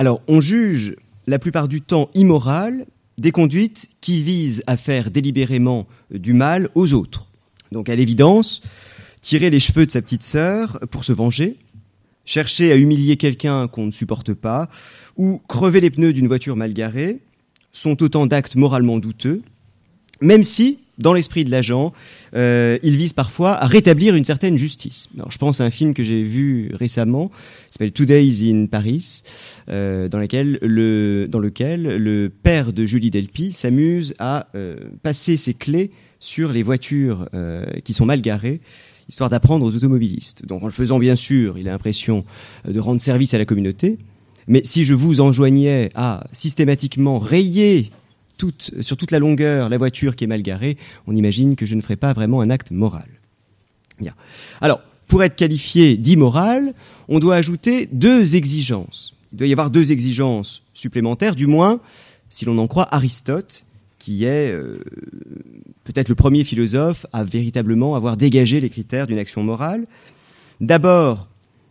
Alors, on juge la plupart du temps immorales des conduites qui visent à faire délibérément du mal aux autres. Donc, à l'évidence, tirer les cheveux de sa petite sœur pour se venger, chercher à humilier quelqu'un qu'on ne supporte pas, ou crever les pneus d'une voiture mal garée, sont autant d'actes moralement douteux, même si, dans l'esprit de l'agent, ils visent parfois à rétablir une certaine justice. Alors, je pense à un film que j'ai vu récemment, qui s'appelle 2 Days in Paris, dans lequel le père de Julie Delpy s'amuse à passer ses clés sur les voitures qui sont mal garées, histoire d'apprendre aux automobilistes. Donc, en le faisant, bien sûr, il a l'impression de rendre service à la communauté, mais si je vous enjoignais à systématiquement rayer sur toute la longueur la voiture qui est mal garée, on imagine que je ne ferai pas vraiment un acte moral. Bien. Alors, pour être qualifié d'immoral, on doit ajouter 2 exigences. Il doit y avoir 2 exigences supplémentaires, du moins, si l'on en croit Aristote, qui est peut-être le premier philosophe à véritablement avoir dégagé les critères d'une action morale. D'abord,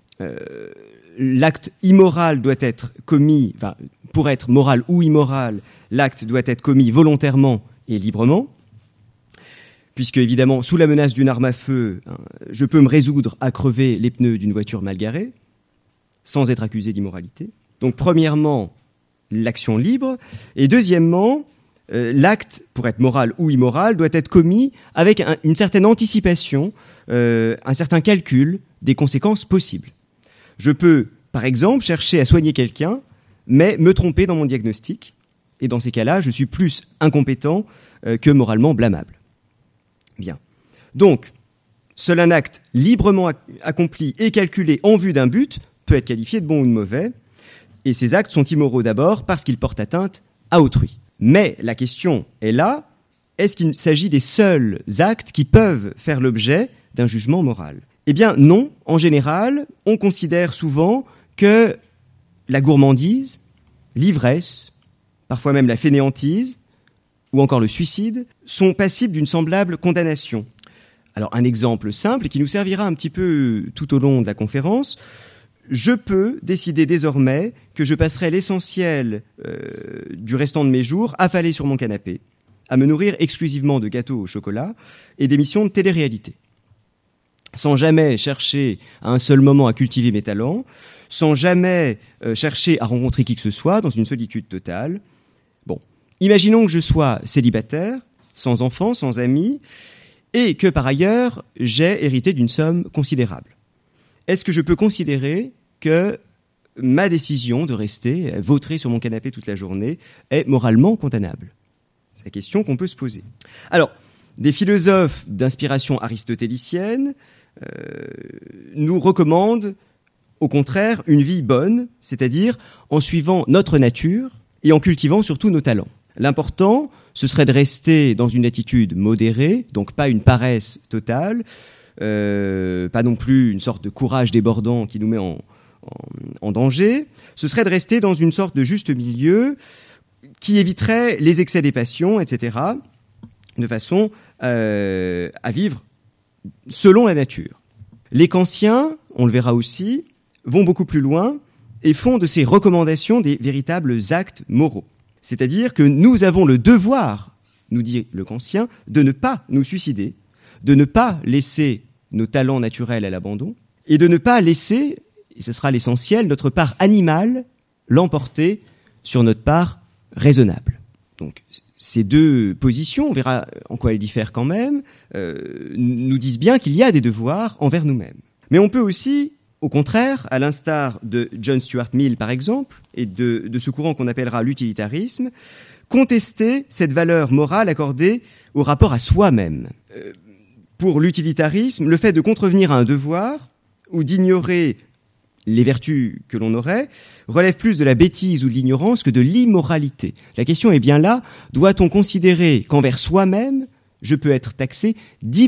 l'acte immoral doit être commis, enfin, pour être moral ou immoral, l'acte doit être commis volontairement et librement, puisque, évidemment, sous la menace d'une arme à feu, je peux me résoudre à crever les pneus d'une voiture mal garée, sans être accusé d'immoralité. Donc, premièrement, l'action libre, et deuxièmement, l'acte, pour être moral ou immoral, doit être commis avec une certaine anticipation, un certain calcul des conséquences possibles. Je peux, par exemple, chercher à soigner quelqu'un, mais me tromper dans mon diagnostic. Et dans ces cas-là, je suis plus incompétent que moralement blâmable. Bien. Donc, seul un acte librement accompli et calculé en vue d'un but peut être qualifié de bon ou de mauvais. Et ces actes sont immoraux d'abord parce qu'ils portent atteinte à autrui. Mais la question est là, est-ce qu'il s'agit des seuls actes qui peuvent faire l'objet d'un jugement moral ? Eh bien non, en général, on considère souvent que la gourmandise, l'ivresse, parfois même la fainéantise, ou encore le suicide, sont passibles d'une semblable condamnation. Alors un exemple simple qui nous servira un petit peu tout au long de la conférence, je peux décider désormais que je passerai l'essentiel du restant de mes jours affalé sur mon canapé, à me nourrir exclusivement de gâteaux au chocolat et d'émissions de télé-réalité, sans jamais chercher à un seul moment à cultiver mes talents, sans jamais chercher à rencontrer qui que ce soit, dans une solitude totale. Bon, imaginons que je sois célibataire, sans enfants, sans amis, et que par ailleurs, j'ai hérité d'une somme considérable. Est-ce que je peux considérer que ma décision de rester vautré sur mon canapé toute la journée est moralement condamnable ? C'est la question qu'on peut se poser. Alors, des philosophes d'inspiration aristotélicienne nous recommandent au contraire une vie bonne, c'est-à-dire en suivant notre nature et en cultivant surtout nos talents. L'important, ce serait de rester dans une attitude modérée, donc pas une paresse totale, pas non plus une sorte de courage débordant qui nous met en danger. Ce serait de rester dans une sorte de juste milieu qui éviterait les excès des passions, etc., de façon à vivre selon la nature. Les kantiens, on le verra aussi, vont beaucoup plus loin et font de ces recommandations des véritables actes moraux. C'est-à-dire que nous avons le devoir, nous dit le kantien, de ne pas nous suicider, de ne pas laisser nos talents naturels à l'abandon, et de ne pas laisser, et ce sera l'essentiel, notre part animale l'emporter sur notre part raisonnable. Donc, ces 2 positions, on verra en quoi elles diffèrent quand même, nous disent bien qu'il y a des devoirs envers nous-mêmes. Mais on peut aussi, au contraire, à l'instar de John Stuart Mill par exemple, et de ce courant qu'on appellera l'utilitarisme, contester cette valeur morale accordée au rapport à soi-même. Pour l'utilitarisme, le fait de contrevenir à un devoir ou d'ignorer les vertus que l'on aurait relève plus de la bêtise ou de l'ignorance que de l'immoralité. La question est bien là, doit-on considérer qu'envers soi-même, je peux être taxé d'immoralité ?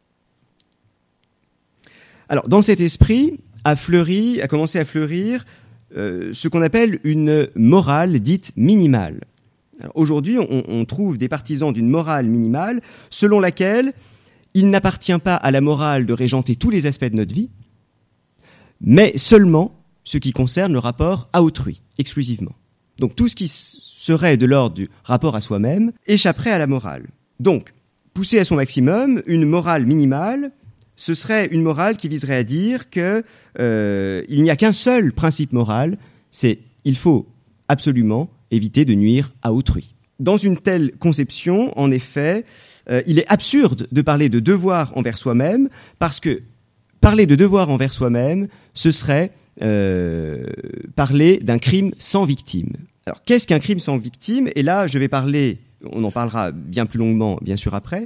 Alors, dans cet esprit, a commencé à fleurir ce qu'on appelle une morale dite minimale. Alors, aujourd'hui, on trouve des partisans d'une morale minimale selon laquelle il n'appartient pas à la morale de régenter tous les aspects de notre vie, mais seulement ce qui concerne le rapport à autrui, exclusivement. Donc tout ce qui serait de l'ordre du rapport à soi-même échapperait à la morale. Donc, poussé à son maximum, une morale minimale, ce serait une morale qui viserait à dire que il n'y a qu'un seul principe moral, c'est il faut absolument éviter de nuire à autrui. Dans une telle conception, en effet, il est absurde de parler de devoir envers soi-même, parce que parler de devoir envers soi-même, ce serait parler d'un crime sans victime. Alors, qu'est-ce qu'un crime sans victime ? Et là, je vais parler, on en parlera bien plus longuement, bien sûr, après,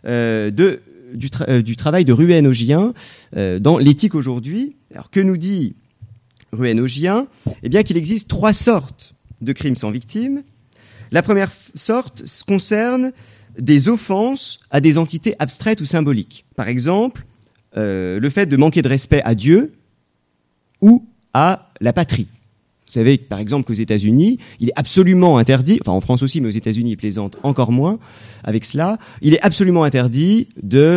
du travail de Ruène-Augien dans l'éthique aujourd'hui. Alors, que nous dit Ruène-Augien ? Eh bien, qu'il existe 3 sortes de crimes sans victime. La première sorte concerne des offenses à des entités abstraites ou symboliques. Par exemple, le fait de manquer de respect à Dieu ou à la patrie. Vous savez, par exemple, qu'aux États-Unis, il est absolument interdit, enfin en France aussi, mais aux États-Unis, ils plaisantent encore moins avec cela, il est absolument interdit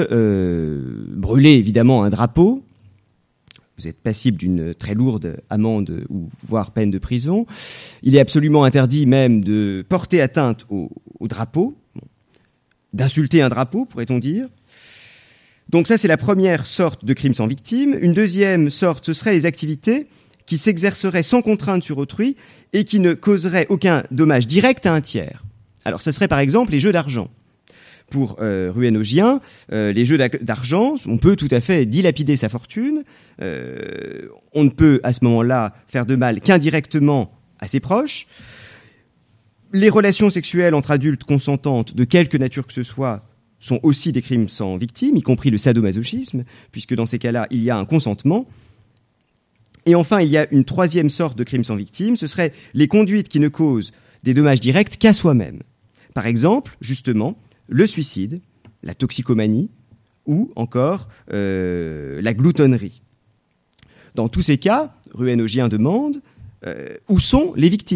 de brûler, évidemment, un drapeau. Vous êtes passible d'une très lourde amende ou voire peine de prison. Il est absolument interdit même de porter atteinte au drapeau, d'insulter un drapeau, pourrait-on dire. Donc ça, c'est la première sorte de crime sans victime. Une deuxième sorte, ce seraient les activités qui s'exerceraient sans contrainte sur autrui et qui ne causeraient aucun dommage direct à un tiers. Alors, ça serait par exemple les jeux d'argent. Pour Ruène-Augien, les jeux d'argent, on peut tout à fait dilapider sa fortune. On ne peut à ce moment-là faire de mal qu'indirectement à ses proches. Les relations sexuelles entre adultes consentantes, de quelque nature que ce soit, sont aussi des crimes sans victime, y compris le sadomasochisme, puisque dans ces cas-là, il y a un consentement. Et enfin, il y a une troisième sorte de crime sans victime, ce seraient les conduites qui ne causent des dommages directs qu'à soi-même. Par exemple, justement, le suicide, la toxicomanie ou encore la gloutonnerie. Dans tous ces cas, Ruène-Augien demande où sont les victimes ?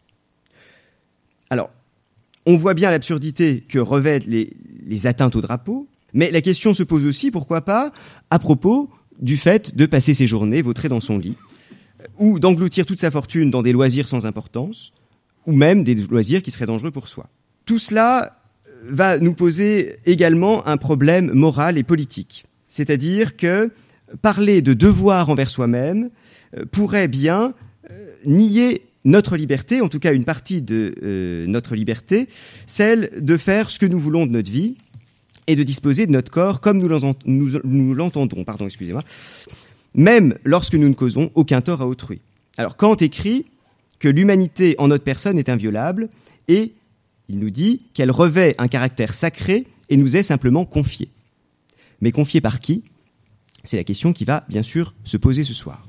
Alors, on voit bien l'absurdité que revêtent les atteintes au drapeau, mais la question se pose aussi, pourquoi pas, à propos du fait de passer ses journées vautré dans son lit, ou d'engloutir toute sa fortune dans des loisirs sans importance, ou même des loisirs qui seraient dangereux pour soi. Tout cela va nous poser également un problème moral et politique. C'est-à-dire que parler de devoir envers soi-même pourrait bien nier notre liberté, en tout cas une partie de notre liberté, celle de faire ce que nous voulons de notre vie et de disposer de notre corps comme nous l'entendons, même lorsque nous ne causons aucun tort à autrui. Alors Kant écrit que l'humanité en notre personne est inviolable et il nous dit qu'elle revêt un caractère sacré et nous est simplement confiée. Mais confiée par qui ? C'est la question qui va bien sûr se poser ce soir.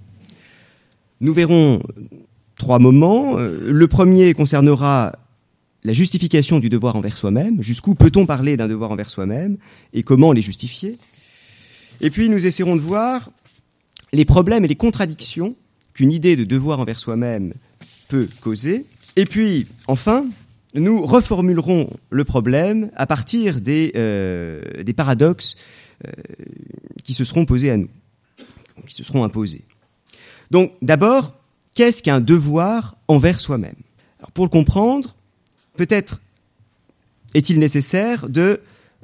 Nous verrons 3 moments. Le premier concernera la justification du devoir envers soi-même. Jusqu'où peut-on parler d'un devoir envers soi-même et comment les justifier ? Et puis nous essaierons de voir les problèmes et les contradictions qu'une idée de devoir envers soi-même peut causer. Et puis, enfin, nous reformulerons le problème à partir des paradoxes qui se seront posés à nous, qui se seront imposés. Donc, d'abord, qu'est-ce qu'un devoir envers soi-même ? Alors, pour le comprendre, peut-être est-il nécessaire de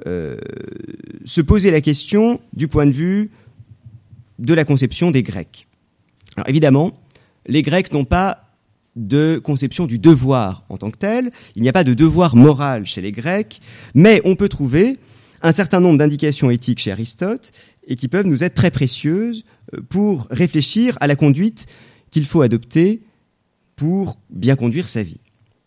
se poser la question du point de vue de la conception des Grecs. Alors, évidemment, les Grecs n'ont pas de conception du devoir en tant que tel. Il n'y a pas de devoir moral chez les Grecs, mais on peut trouver un certain nombre d'indications éthiques chez Aristote et qui peuvent nous être très précieuses pour réfléchir à la conduite qu'il faut adopter pour bien conduire sa vie.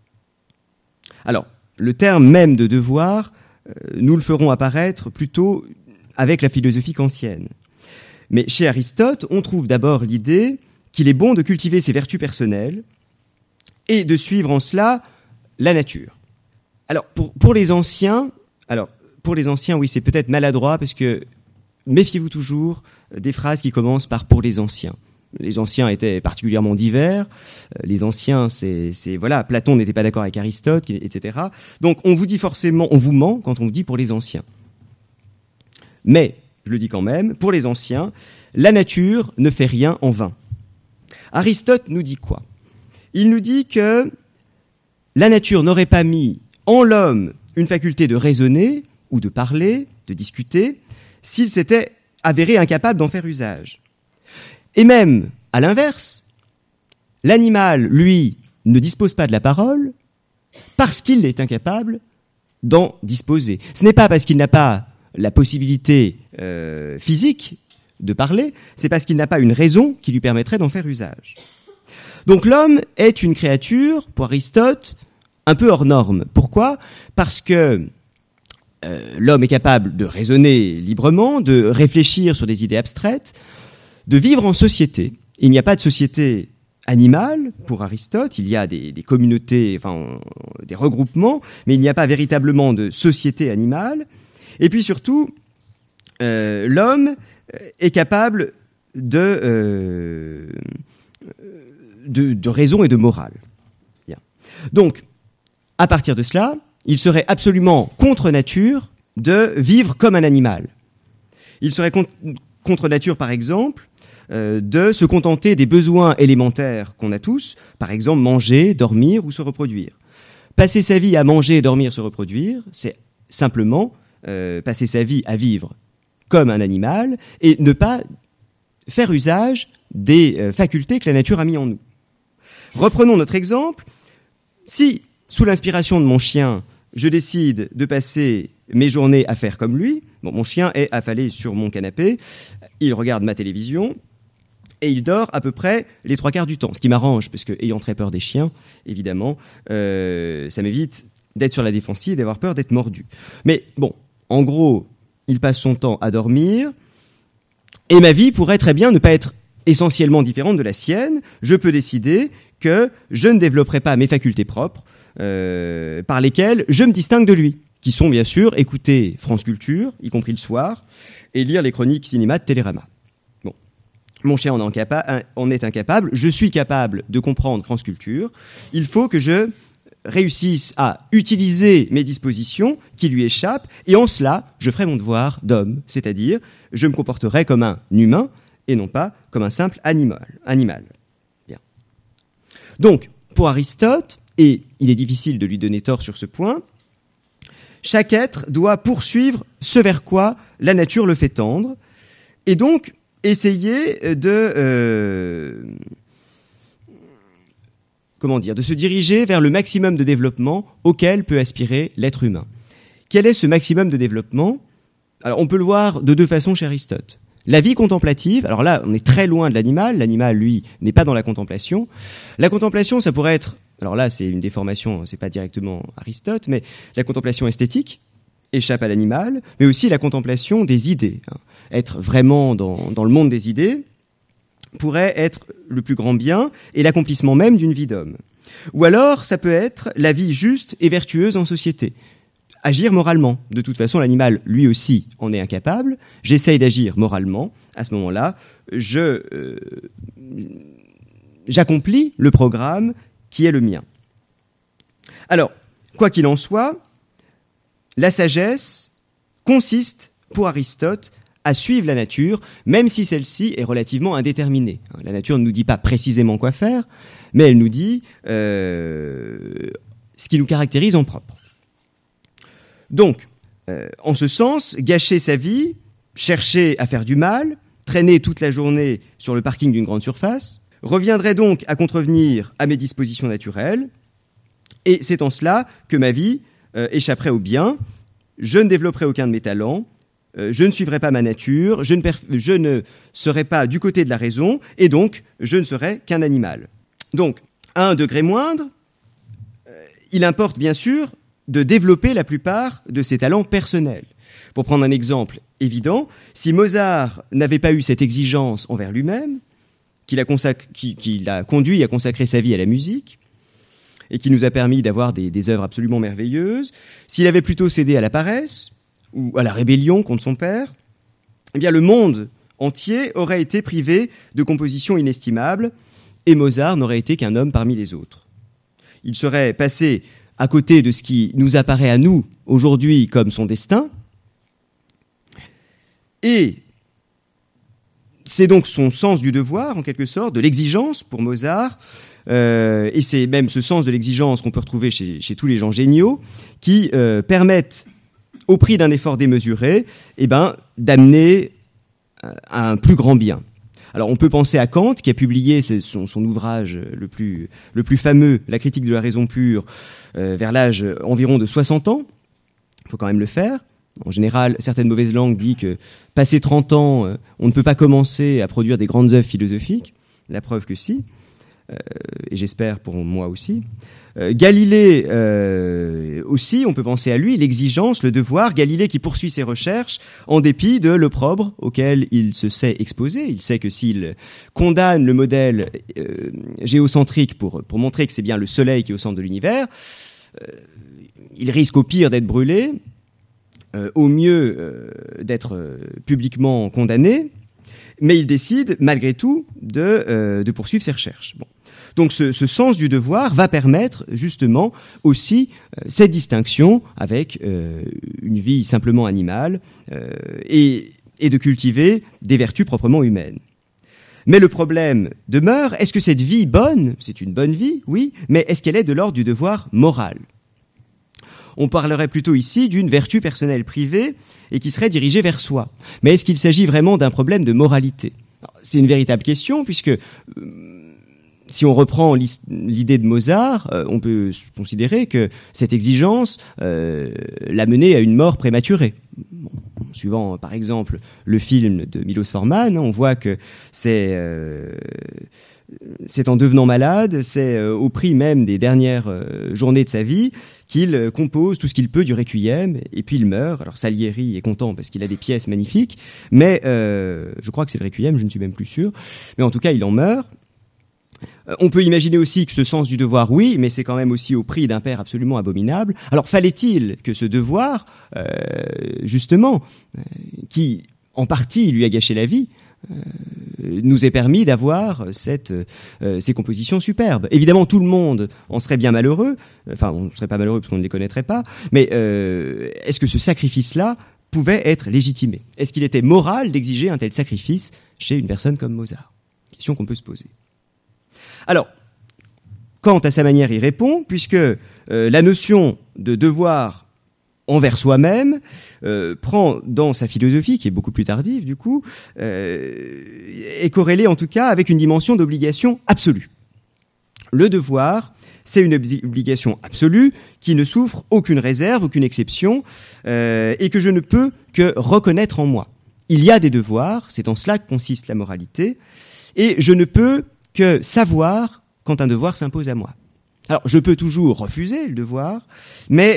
Alors, le terme même de devoir, nous le ferons apparaître plutôt avec la philosophie kantienne. Mais chez Aristote, on trouve d'abord l'idée qu'il est bon de cultiver ses vertus personnelles et de suivre en cela la nature. Alors, pour les anciens, oui, c'est peut-être maladroit parce que méfiez-vous toujours des phrases qui commencent par « pour les anciens ». Les anciens étaient particulièrement divers. Les anciens, voilà, Platon n'était pas d'accord avec Aristote, etc. Donc, on vous dit forcément, on vous ment quand on vous dit « pour les anciens ». Mais, je le dis quand même, pour les anciens, la nature ne fait rien en vain. Aristote nous dit quoi? Il nous dit que la nature n'aurait pas mis en l'homme une faculté de raisonner ou de parler, de discuter, s'il s'était avéré incapable d'en faire usage. Et même, à l'inverse, l'animal, lui, ne dispose pas de la parole parce qu'il est incapable d'en disposer. Ce n'est pas parce qu'il n'a pas la possibilité physique de parler, c'est parce qu'il n'a pas une raison qui lui permettrait d'en faire usage. Donc l'homme est une créature, pour Aristote, un peu hors norme. Pourquoi ? Parce que l'homme est capable de raisonner librement, de réfléchir sur des idées abstraites, de vivre en société. Il n'y a pas de société animale pour Aristote, il y a des communautés, enfin des regroupements, mais il n'y a pas véritablement de société animale. Et puis surtout, l'homme est capable de raison et de morale. Bien. Donc, à partir de cela, il serait absolument contre nature de vivre comme un animal. Il serait contre nature, par exemple, de se contenter des besoins élémentaires qu'on a tous, par exemple manger, dormir ou se reproduire. Passer sa vie à manger, dormir, se reproduire, c'est simplement passer sa vie à vivre comme un animal et ne pas faire usage des facultés que la nature a mis en nous. Reprenons notre exemple. Si, sous l'inspiration de mon chien, je décide de passer mes journées à faire comme lui, bon, mon chien est affalé sur mon canapé, il regarde ma télévision et il dort à peu près les 3/4 du temps, ce qui m'arrange, parce que, ayant très peur des chiens, évidemment, ça m'évite d'être sur la défensive et d'avoir peur d'être mordu. Mais bon, en gros, il passe son temps à dormir, et ma vie pourrait très bien ne pas être essentiellement différente de la sienne. Je peux décider que je ne développerai pas mes facultés propres, par lesquelles je me distingue de lui, qui sont bien sûr écouter France Culture, y compris le soir, et lire les chroniques cinéma de Télérama. Bon, mon chien en est incapable, je suis capable de comprendre France Culture, il faut que je réussisse à utiliser mes dispositions qui lui échappent, et en cela, je ferai mon devoir d'homme, c'est-à-dire, je me comporterai comme un humain, et non pas comme un simple animal. Bien. Donc, pour Aristote, et il est difficile de lui donner tort sur ce point, chaque être doit poursuivre ce vers quoi la nature le fait tendre, et donc essayer de se diriger vers le maximum de développement auquel peut aspirer l'être humain. Quel est ce maximum de développement ? Alors, on peut le voir de deux façons chez Aristote. La vie contemplative, alors là, on est très loin de l'animal. L'animal, lui, n'est pas dans la contemplation. La contemplation, ça pourrait être, alors là, c'est une déformation, c'est pas directement Aristote, mais la contemplation esthétique échappe à l'animal, mais aussi la contemplation des idées. Être vraiment dans le monde des idées pourrait être le plus grand bien et l'accomplissement même d'une vie d'homme. Ou alors, ça peut être la vie juste et vertueuse en société. Agir moralement. De toute façon, l'animal, lui aussi, en est incapable. J'essaye d'agir moralement. À ce moment-là, j'accomplis le programme qui est le mien. Alors, quoi qu'il en soit, la sagesse consiste, pour Aristote, à suivre la nature, même si celle-ci est relativement indéterminée. La nature ne nous dit pas précisément quoi faire, mais elle nous dit ce qui nous caractérise en propre. Donc, en ce sens, gâcher sa vie, chercher à faire du mal, traîner toute la journée sur le parking d'une grande surface, reviendrait donc à contrevenir à mes dispositions naturelles, et c'est en cela que ma vie échapperait au bien, je ne développerai aucun de mes talents, je ne suivrai pas ma nature, je ne serai pas du côté de la raison, et donc je ne serai qu'un animal. Donc, à un degré moindre, il importe bien sûr de développer la plupart de ses talents personnels. Pour prendre un exemple évident, si Mozart n'avait pas eu cette exigence envers lui-même, qui l'a conduit à consacrer sa vie à la musique, et qui nous a permis d'avoir des œuvres absolument merveilleuses, s'il avait plutôt cédé à la paresse, ou à la rébellion contre son père, eh bien le monde entier aurait été privé de compositions inestimables, et Mozart n'aurait été qu'un homme parmi les autres. Il serait passé à côté de ce qui nous apparaît à nous aujourd'hui comme son destin, et c'est donc son sens du devoir, en quelque sorte, de l'exigence pour Mozart, et c'est même ce sens de l'exigence qu'on peut retrouver chez tous les gens géniaux, qui permettent, au prix d'un effort démesuré, d'amener à un plus grand bien. Alors on peut penser à Kant, qui a publié son ouvrage le plus fameux, La critique de la raison pure, vers l'âge environ de 60 ans. Il faut quand même le faire. En général, certaines mauvaises langues disent que, passé 30 ans, on ne peut pas commencer à produire des grandes œuvres philosophiques. La preuve que si, et j'espère pour moi aussi. Galilée aussi, on peut penser à lui, l'exigence, le devoir. Galilée qui poursuit ses recherches en dépit de l'opprobre auquel il se sait exposé. Il sait que s'il condamne le modèle géocentrique pour montrer que c'est bien le Soleil qui est au centre de l'univers, il risque au pire d'être brûlé, au mieux d'être publiquement condamné, mais il décide malgré tout de poursuivre ses recherches. Bon. Donc ce sens du devoir va permettre justement aussi cette distinction avec une vie simplement animale et de cultiver des vertus proprement humaines. Mais le problème demeure, est-ce que cette vie bonne, c'est une bonne vie, oui, mais est-ce qu'elle est de l'ordre du devoir moral ? On parlerait plutôt ici d'une vertu personnelle privée et qui serait dirigée vers soi. Mais est-ce qu'il s'agit vraiment d'un problème de moralité ? Alors, c'est une véritable question puisque si on reprend l'idée de Mozart, on peut considérer que cette exigence l'a mené à une mort prématurée. Bon, suivant par exemple le film de Milos Forman, on voit que c'est en devenant malade, c'est au prix même des dernières journées de sa vie qu'il compose tout ce qu'il peut du Requiem, et puis il meurt. Alors Salieri est content parce qu'il a des pièces magnifiques, mais je crois que c'est le Requiem, je ne suis même plus sûr, mais en tout cas il en meurt. On peut imaginer aussi que ce sens du devoir, oui, mais c'est quand même aussi au prix d'un père absolument abominable. Alors fallait-il que ce devoir, justement, qui en partie lui a gâché la vie, nous ait permis d'avoir ces compositions superbes. Évidemment, tout le monde en serait bien malheureux, enfin on ne serait pas malheureux parce qu'on ne les connaîtrait pas, mais est-ce que ce sacrifice-là pouvait être légitimé ? Est-ce qu'il était moral d'exiger un tel sacrifice chez une personne comme Mozart ? Question qu'on peut se poser. Alors, Kant, à sa manière, y répond, puisque la notion de devoir envers soi-même prend dans sa philosophie, qui est beaucoup plus tardive du coup, est corrélée en tout cas avec une dimension d'obligation absolue. Le devoir, c'est une obligation absolue qui ne souffre aucune réserve, aucune exception, et que je ne peux que reconnaître en moi. Il y a des devoirs, c'est en cela que consiste la moralité, et je ne peux que savoir quand un devoir s'impose à moi. Alors, je peux toujours refuser le devoir, mais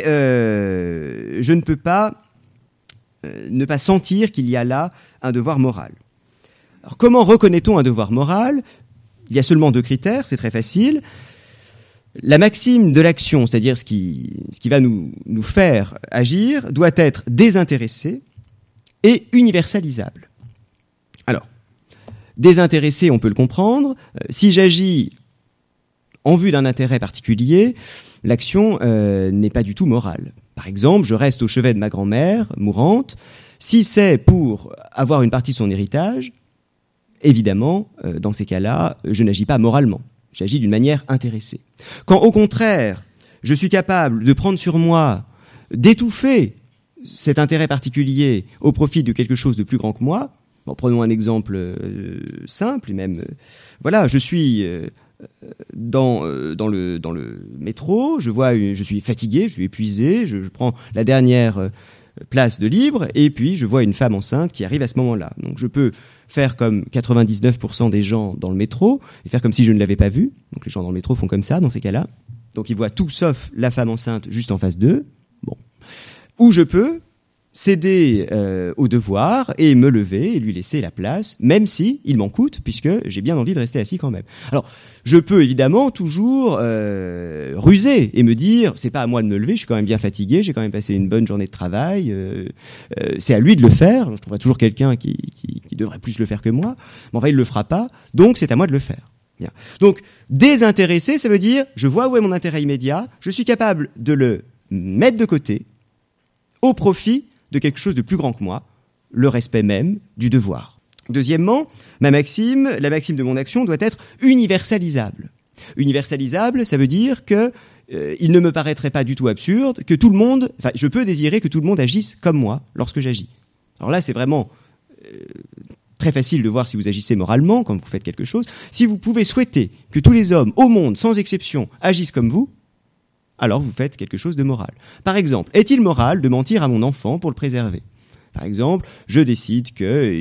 je ne peux pas ne pas sentir qu'il y a là un devoir moral. Alors, comment reconnaît-on un devoir moral ? Il y a seulement 2 critères, c'est très facile. La maxime de l'action, c'est-à-dire ce qui va nous faire agir, doit être désintéressée et universalisable. Alors, désintéressé, on peut le comprendre. Si j'agis en vue d'un intérêt particulier, l'action n'est pas du tout morale. Par exemple, je reste au chevet de ma grand-mère, mourante. Si c'est pour avoir une partie de son héritage, évidemment, dans ces cas-là, je n'agis pas moralement. J'agis d'une manière intéressée. Quand, au contraire, je suis capable de prendre sur moi, d'étouffer cet intérêt particulier au profit de quelque chose de plus grand que moi, bon, prenons un exemple simple, et même, voilà, je suis dans le métro, je suis fatigué, je suis épuisé, je prends la dernière place de libre, et puis je vois une femme enceinte qui arrive à ce moment-là. Donc je peux faire comme 99% des gens dans le métro, et faire comme si je ne l'avais pas vue. Donc les gens dans le métro font comme ça, dans ces cas-là. Donc ils voient tout sauf la femme enceinte juste en face d'eux. Bon. Ou je peux céder au devoir et me lever et lui laisser la place, même si il m'en coûte, puisque j'ai bien envie de rester assis quand même. Alors, je peux évidemment toujours ruser et me dire, c'est pas à moi de me lever, je suis quand même bien fatigué, j'ai quand même passé une bonne journée de travail, c'est à lui de le faire, je trouverai toujours quelqu'un qui devrait plus le faire que moi, mais enfin il le fera pas, donc c'est à moi de le faire. Bien. Donc, désintéressé, ça veut dire, je vois où est mon intérêt immédiat, je suis capable de le mettre de côté, au profit de quelque chose de plus grand que moi, le respect même du devoir. Deuxièmement, la maxime de mon action doit être universalisable. Universalisable, ça veut dire que il ne me paraîtrait pas du tout absurde que tout le monde, enfin, je peux désirer que tout le monde agisse comme moi lorsque j'agis. Alors là, c'est vraiment très facile de voir si vous agissez moralement quand vous faites quelque chose. Si vous pouvez souhaiter que tous les hommes au monde, sans exception, agissent comme vous, alors vous faites quelque chose de moral. Par exemple, est-il moral de mentir à mon enfant pour le préserver ? Par exemple, je décide que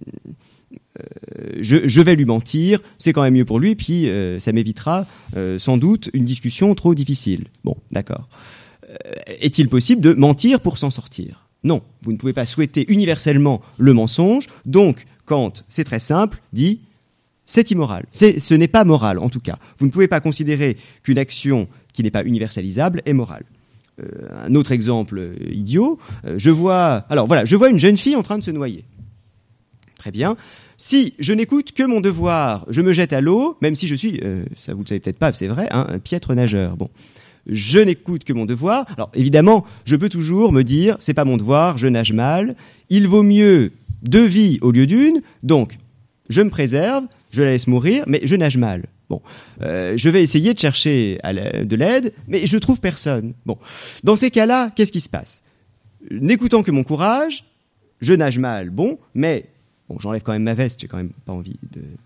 je vais lui mentir, c'est quand même mieux pour lui, puis ça m'évitera sans doute une discussion trop difficile. Bon, d'accord. Est-il possible de mentir pour s'en sortir ? Non, vous ne pouvez pas souhaiter universellement le mensonge, donc Kant, c'est très simple, dit c'est immoral. Ce n'est pas moral, en tout cas. Vous ne pouvez pas considérer qu'une action qui n'est pas universalisable est morale. Un autre exemple idiot, je vois une jeune fille en train de se noyer. Très bien. Si je n'écoute que mon devoir, je me jette à l'eau, même si je suis, ça vous le savez peut-être pas, c'est vrai, un piètre nageur. Bon, je n'écoute que mon devoir. Alors évidemment, je peux toujours me dire, c'est pas mon devoir, je nage mal. Il vaut mieux 2 vies au lieu d'une, donc je me préserve, je la laisse mourir, mais je nage mal. Bon, je vais essayer de chercher de l'aide, mais je trouve personne. Bon, dans ces cas-là, qu'est-ce qui se passe ? N'écoutant que mon courage, je nage mal, mais j'enlève quand même ma veste, j'ai quand même pas envie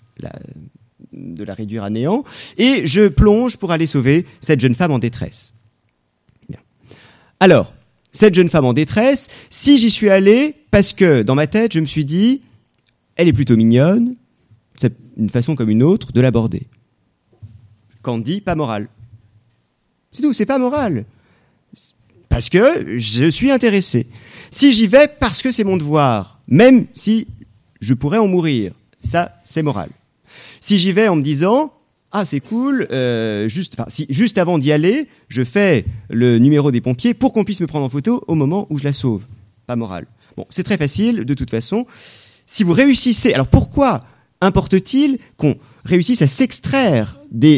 de la réduire à néant, et je plonge pour aller sauver cette jeune femme en détresse. Bien. Alors, cette jeune femme en détresse, si j'y suis allé, parce que dans ma tête, je me suis dit, elle est plutôt mignonne, c'est une façon comme une autre de l'aborder. Kant dit, pas moral. C'est tout, c'est pas moral. Parce que je suis intéressé. Si j'y vais parce que c'est mon devoir, même si je pourrais en mourir, ça, c'est moral. Si j'y vais en me disant, ah, c'est cool, juste avant d'y aller, je fais le numéro des pompiers pour qu'on puisse me prendre en photo au moment où je la sauve. Pas moral. Bon, c'est très facile, de toute façon. Si vous réussissez, alors pourquoi importe-t-il qu'on réussisse à s'extraire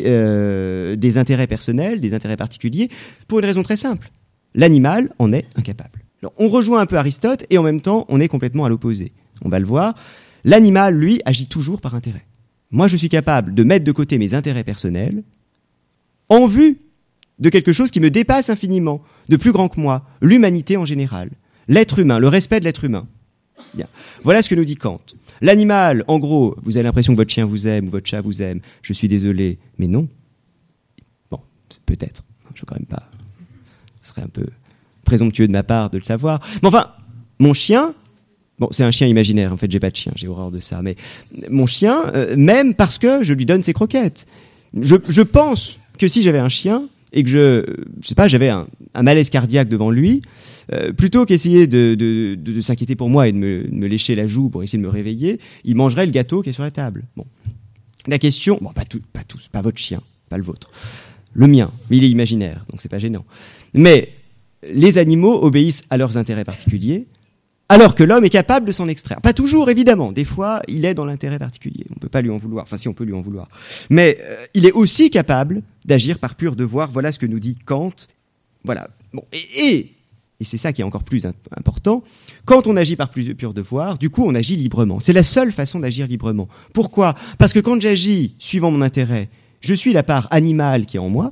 des intérêts personnels, des intérêts particuliers, pour une raison très simple. L'animal en est incapable. Alors, on rejoint un peu Aristote et en même temps, on est complètement à l'opposé. On va le voir. L'animal, lui, agit toujours par intérêt. Moi, je suis capable de mettre de côté mes intérêts personnels en vue de quelque chose qui me dépasse infiniment, de plus grand que moi, l'humanité en général, l'être humain, le respect de l'être humain. Bien. Voilà ce que nous dit Kant. L'animal, en gros, vous avez l'impression que votre chien vous aime ou votre chat vous aime. Je suis désolé, mais non. Bon, peut-être. Je ne veux quand même pas. Ce serait un peu présomptueux de ma part de le savoir. Mais enfin, mon chien, bon, c'est un chien imaginaire. En fait, j'ai pas de chien. J'ai horreur de ça. Mais mon chien, même parce que je lui donne ses croquettes. Je pense que si j'avais un chien et que je sais pas, j'avais un malaise cardiaque devant lui, plutôt qu'essayer de s'inquiéter pour moi et de me lécher la joue pour essayer de me réveiller, il mangerait le gâteau qui est sur la table. Bon. La question, bon, pas tous, pas votre chien, pas le vôtre. Le mien, il est imaginaire, donc c'est pas gênant. Mais les animaux obéissent à leurs intérêts particuliers, alors que l'homme est capable de s'en extraire. Pas toujours, évidemment. Des fois, il est dans l'intérêt particulier. On peut pas lui en vouloir. Enfin, si, on peut lui en vouloir. Mais il est aussi capable d'agir par pur devoir. Voilà ce que nous dit Kant. Voilà. Bon. Et c'est ça qui est encore plus important, quand on agit par pur devoir, du coup, on agit librement. C'est la seule façon d'agir librement. Pourquoi ? Parce que quand j'agis suivant mon intérêt, je suis la part animale qui est en moi.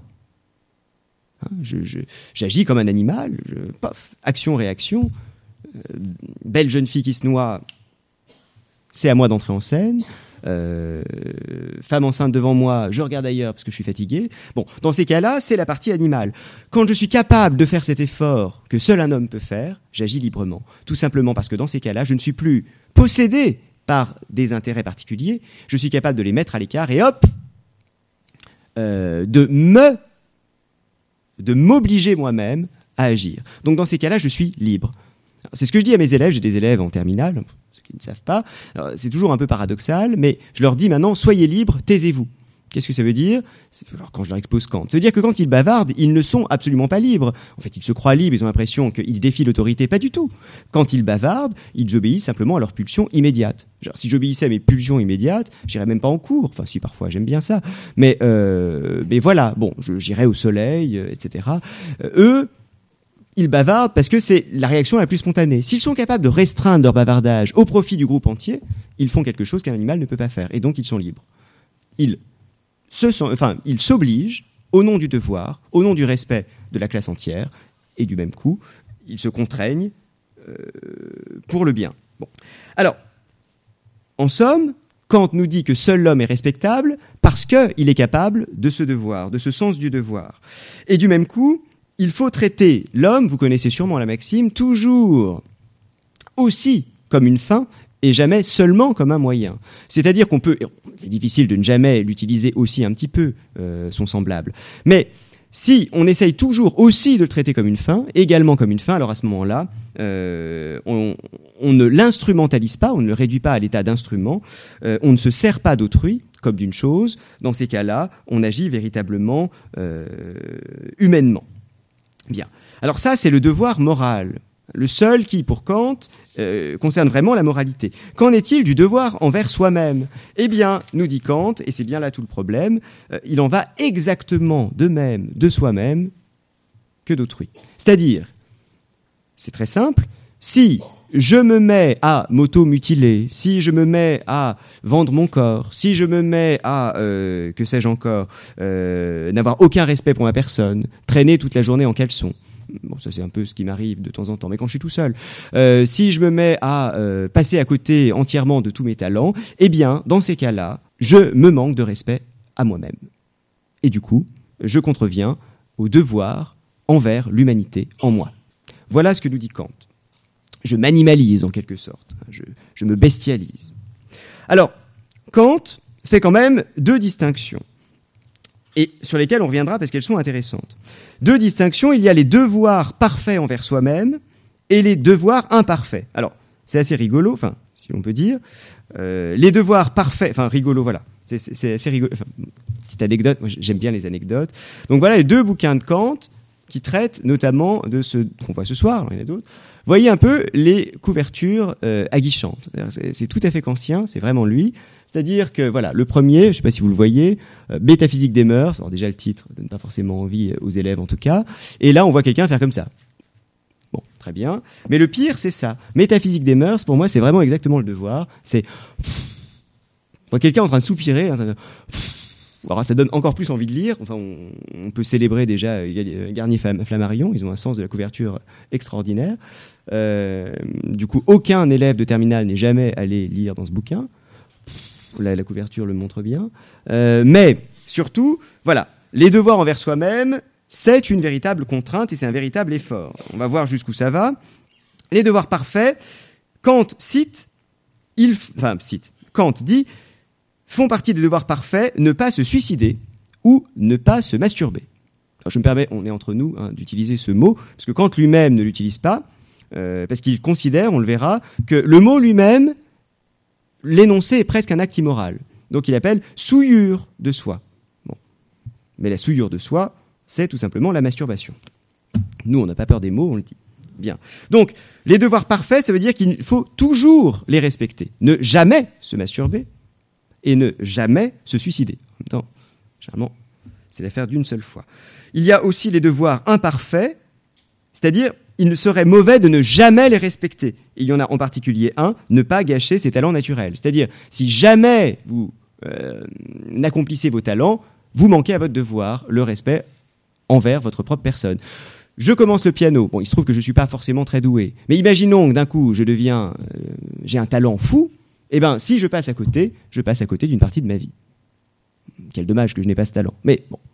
J'agis comme un animal. Action-réaction. Belle jeune fille qui se noie, c'est à moi d'entrer en scène. Femme enceinte devant moi, je regarde ailleurs parce que je suis fatigué. Bon, dans ces cas-là, c'est la partie animale. Quand je suis capable de faire cet effort que seul un homme peut faire, j'agis librement. Tout simplement parce que dans ces cas-là, je ne suis plus possédé par des intérêts particuliers. Je suis capable de les mettre à l'écart et hop, de m'obliger moi-même à agir. Donc dans ces cas-là, je suis libre. Alors, c'est ce que je dis à mes élèves. J'ai des élèves en terminale, ceux qui ne savent pas. Alors, c'est toujours un peu paradoxal, mais je leur dis maintenant, soyez libres, taisez-vous. Qu'est-ce que ça veut dire ? Alors, quand je leur expose Kant, ça veut dire que quand ils bavardent, ils ne sont absolument pas libres. En fait, ils se croient libres, ils ont l'impression qu'ils défient l'autorité. Pas du tout. Quand ils bavardent, ils obéissent simplement à leur pulsion immédiate. Genre, si j'obéissais à mes pulsions immédiates, j'irais même pas en cours. Enfin, si, parfois, j'aime bien ça. Mais voilà, bon, j'irais au soleil, etc. Eux, ils bavardent parce que c'est la réaction la plus spontanée. S'ils sont capables de restreindre leur bavardage au profit du groupe entier, ils font quelque chose qu'un animal ne peut pas faire. Et donc, ils sont libres. Ils s'obligent, au nom du devoir, au nom du respect de la classe entière, et du même coup, ils se contraignent pour le bien. Bon. Alors, en somme, Kant nous dit que seul l'homme est respectable parce qu'il est capable de ce devoir, de ce sens du devoir. Et du même coup, il faut traiter l'homme, vous connaissez sûrement la maxime, toujours aussi comme une fin et jamais seulement comme un moyen. C'est-à-dire qu'on peut, c'est difficile de ne jamais l'utiliser aussi un petit peu, son semblable, mais si on essaye toujours aussi de le traiter comme une fin, également comme une fin, alors à ce moment-là, on ne l'instrumentalise pas, on ne le réduit pas à l'état d'instrument, on ne se sert pas d'autrui comme d'une chose. Dans ces cas-là, on agit véritablement humainement. Bien. Alors ça, c'est le devoir moral, le seul qui, pour Kant, concerne vraiment la moralité. Qu'en est-il du devoir envers soi-même ? Eh bien, nous dit Kant, et c'est bien là tout le problème, il en va exactement de même de soi-même que d'autrui. C'est-à-dire, c'est très simple, si je me mets à m'auto-mutiler, si je me mets à vendre mon corps, si je me mets à, que sais-je encore, n'avoir aucun respect pour ma personne, traîner toute la journée en caleçon, bon, ça c'est un peu ce qui m'arrive de temps en temps, mais quand je suis tout seul, si je me mets à passer à côté entièrement de tous mes talents, eh bien, dans ces cas-là, je me manque de respect à moi-même. Et du coup, je contreviens au devoir envers l'humanité en moi. Voilà ce que nous dit Kant. Je m'animalise en quelque sorte, je me bestialise. Alors, Kant fait quand même deux distinctions, et sur lesquelles on reviendra parce qu'elles sont intéressantes. Deux distinctions, il y a les devoirs parfaits envers soi-même et les devoirs imparfaits. Alors, c'est assez rigolo, enfin, si on peut dire. Les devoirs parfaits, enfin, rigolo, voilà. C'est assez rigolo. Enfin, petite anecdote, moi j'aime bien les anecdotes. Donc voilà les deux bouquins de Kant qui traitent notamment de ce qu'on voit ce soir, il y en a d'autres. Voyez un peu les couvertures aguichantes. C'est tout à fait kantien, c'est vraiment lui. C'est-à-dire que, voilà, le premier, je ne sais pas si vous le voyez, Métaphysique des mœurs, alors déjà le titre donne pas forcément envie aux élèves en tout cas, et là on voit quelqu'un faire comme ça. Bon, très bien. Mais le pire, c'est ça. Métaphysique des mœurs, pour moi, c'est vraiment exactement le devoir. C'est quelqu'un en train de soupirer, alors ça donne encore plus envie de lire. Enfin, on peut célébrer déjà Garnier-Flammarion, ils ont un sens de la couverture extraordinaire. Du coup, aucun élève de terminale n'est jamais allé lire dans ce bouquin. La couverture le montre bien. Mais surtout, voilà, les devoirs envers soi-même, c'est une véritable contrainte et c'est un véritable effort. On va voir jusqu'où ça va. Les devoirs parfaits, Kant Kant dit, font partie des devoirs parfaits, ne pas se suicider ou ne pas se masturber. Alors je me permets, on est entre nous, d'utiliser ce mot, parce que Kant lui-même ne l'utilise pas, parce qu'il considère, on le verra, que le mot lui-même, l'énoncé est presque un acte immoral. Donc il appelle souillure de soi. Bon. Mais la souillure de soi, c'est tout simplement la masturbation. Nous, on n'a pas peur des mots, on le dit. Bien. Donc, les devoirs parfaits, ça veut dire qu'il faut toujours les respecter. Ne jamais se masturber et ne jamais se suicider. En même temps, généralement, c'est l'affaire d'une seule fois. Il y a aussi les devoirs imparfaits, c'est-à-dire il serait mauvais de ne jamais les respecter. Il y en a en particulier un, ne pas gâcher ses talents naturels. C'est-à-dire, si jamais vous n'accomplissez vos talents, vous manquez à votre devoir, le respect envers votre propre personne. Je commence le piano. Bon, il se trouve que je ne suis pas forcément très doué. Mais imaginons que d'un coup, j'ai un talent fou. Eh bien, si je passe à côté d'une partie de ma vie. Quel dommage que je n'ai pas ce talent. Mais bon.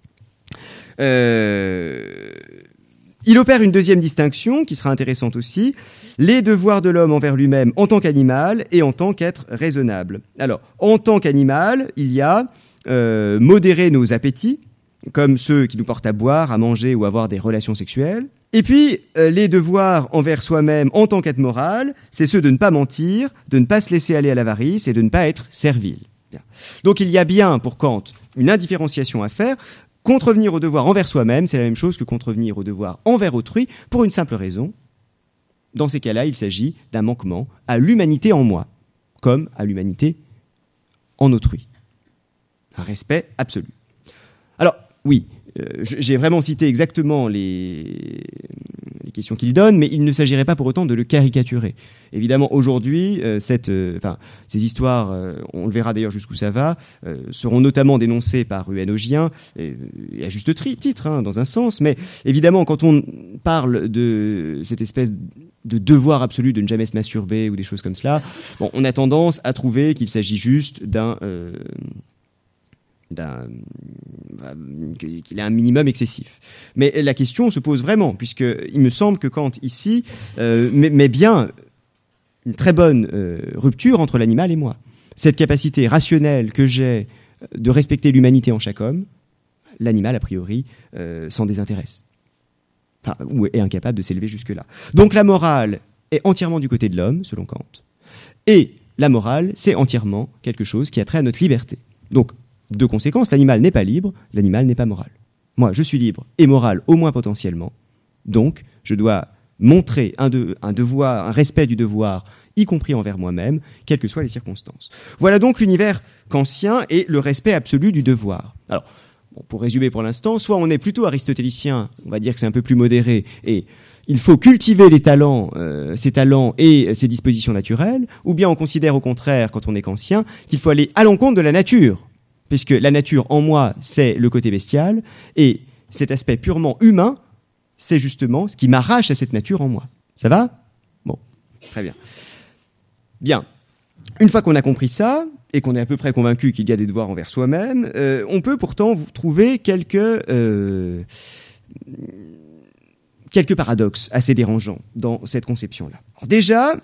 Il opère une deuxième distinction qui sera intéressante aussi. Les devoirs de l'homme envers lui-même en tant qu'animal et en tant qu'être raisonnable. Alors, en tant qu'animal, il y a modérer nos appétits, comme ceux qui nous portent à boire, à manger ou à avoir des relations sexuelles. Et puis, les devoirs envers soi-même en tant qu'être moral, c'est ceux de ne pas mentir, de ne pas se laisser aller à l'avarice et de ne pas être servile. Bien. Donc il y a bien, pour Kant, une indifférenciation à faire. Contrevenir au devoir envers soi-même, c'est la même chose que contrevenir au devoir envers autrui, pour une simple raison. Dans ces cas-là, il s'agit d'un manquement à l'humanité en moi, comme à l'humanité en autrui. Un respect absolu. Alors, oui, j'ai vraiment cité exactement les questions qu'il donne, mais il ne s'agirait pas pour autant de le caricaturer. Évidemment, aujourd'hui, ces histoires, on le verra d'ailleurs jusqu'où ça va, seront notamment dénoncées par Ruan-Ogien, et à juste titre, dans un sens, mais évidemment, quand on parle de cette espèce de devoir absolu de ne jamais se masturber ou des choses comme cela, on a tendance à trouver qu'il s'agit juste qu'il est un minimum excessif. Mais la question se pose vraiment, puisqu'il me semble que Kant, ici, met bien une très bonne rupture entre l'animal et moi. Cette capacité rationnelle que j'ai de respecter l'humanité en chaque homme, l'animal, a priori, s'en désintéresse. Ou est incapable de s'élever jusque-là. Donc la morale est entièrement du côté de l'homme, selon Kant. Et la morale, c'est entièrement quelque chose qui a trait à notre liberté. Donc, de conséquence, l'animal n'est pas libre, l'animal n'est pas moral. Moi, je suis libre et moral, au moins potentiellement. Donc, je dois montrer un devoir, un respect du devoir, y compris envers moi-même, quelles que soient les circonstances. Voilà donc l'univers kantien et le respect absolu du devoir. Alors, pour résumer pour l'instant, soit on est plutôt aristotélicien, on va dire que c'est un peu plus modéré, et il faut cultiver les talents, ses talents et ses dispositions naturelles, ou bien on considère au contraire, quand on est kantien, qu'il faut aller à l'encontre de la nature, puisque la nature en moi, c'est le côté bestial, et cet aspect purement humain, c'est justement ce qui m'arrache à cette nature en moi. Ça va ? Bon, très bien. Bien. Une fois qu'on a compris ça, et qu'on est à peu près convaincu qu'il y a des devoirs envers soi-même, on peut pourtant trouver quelques paradoxes assez dérangeants dans cette conception-là. Alors déjà,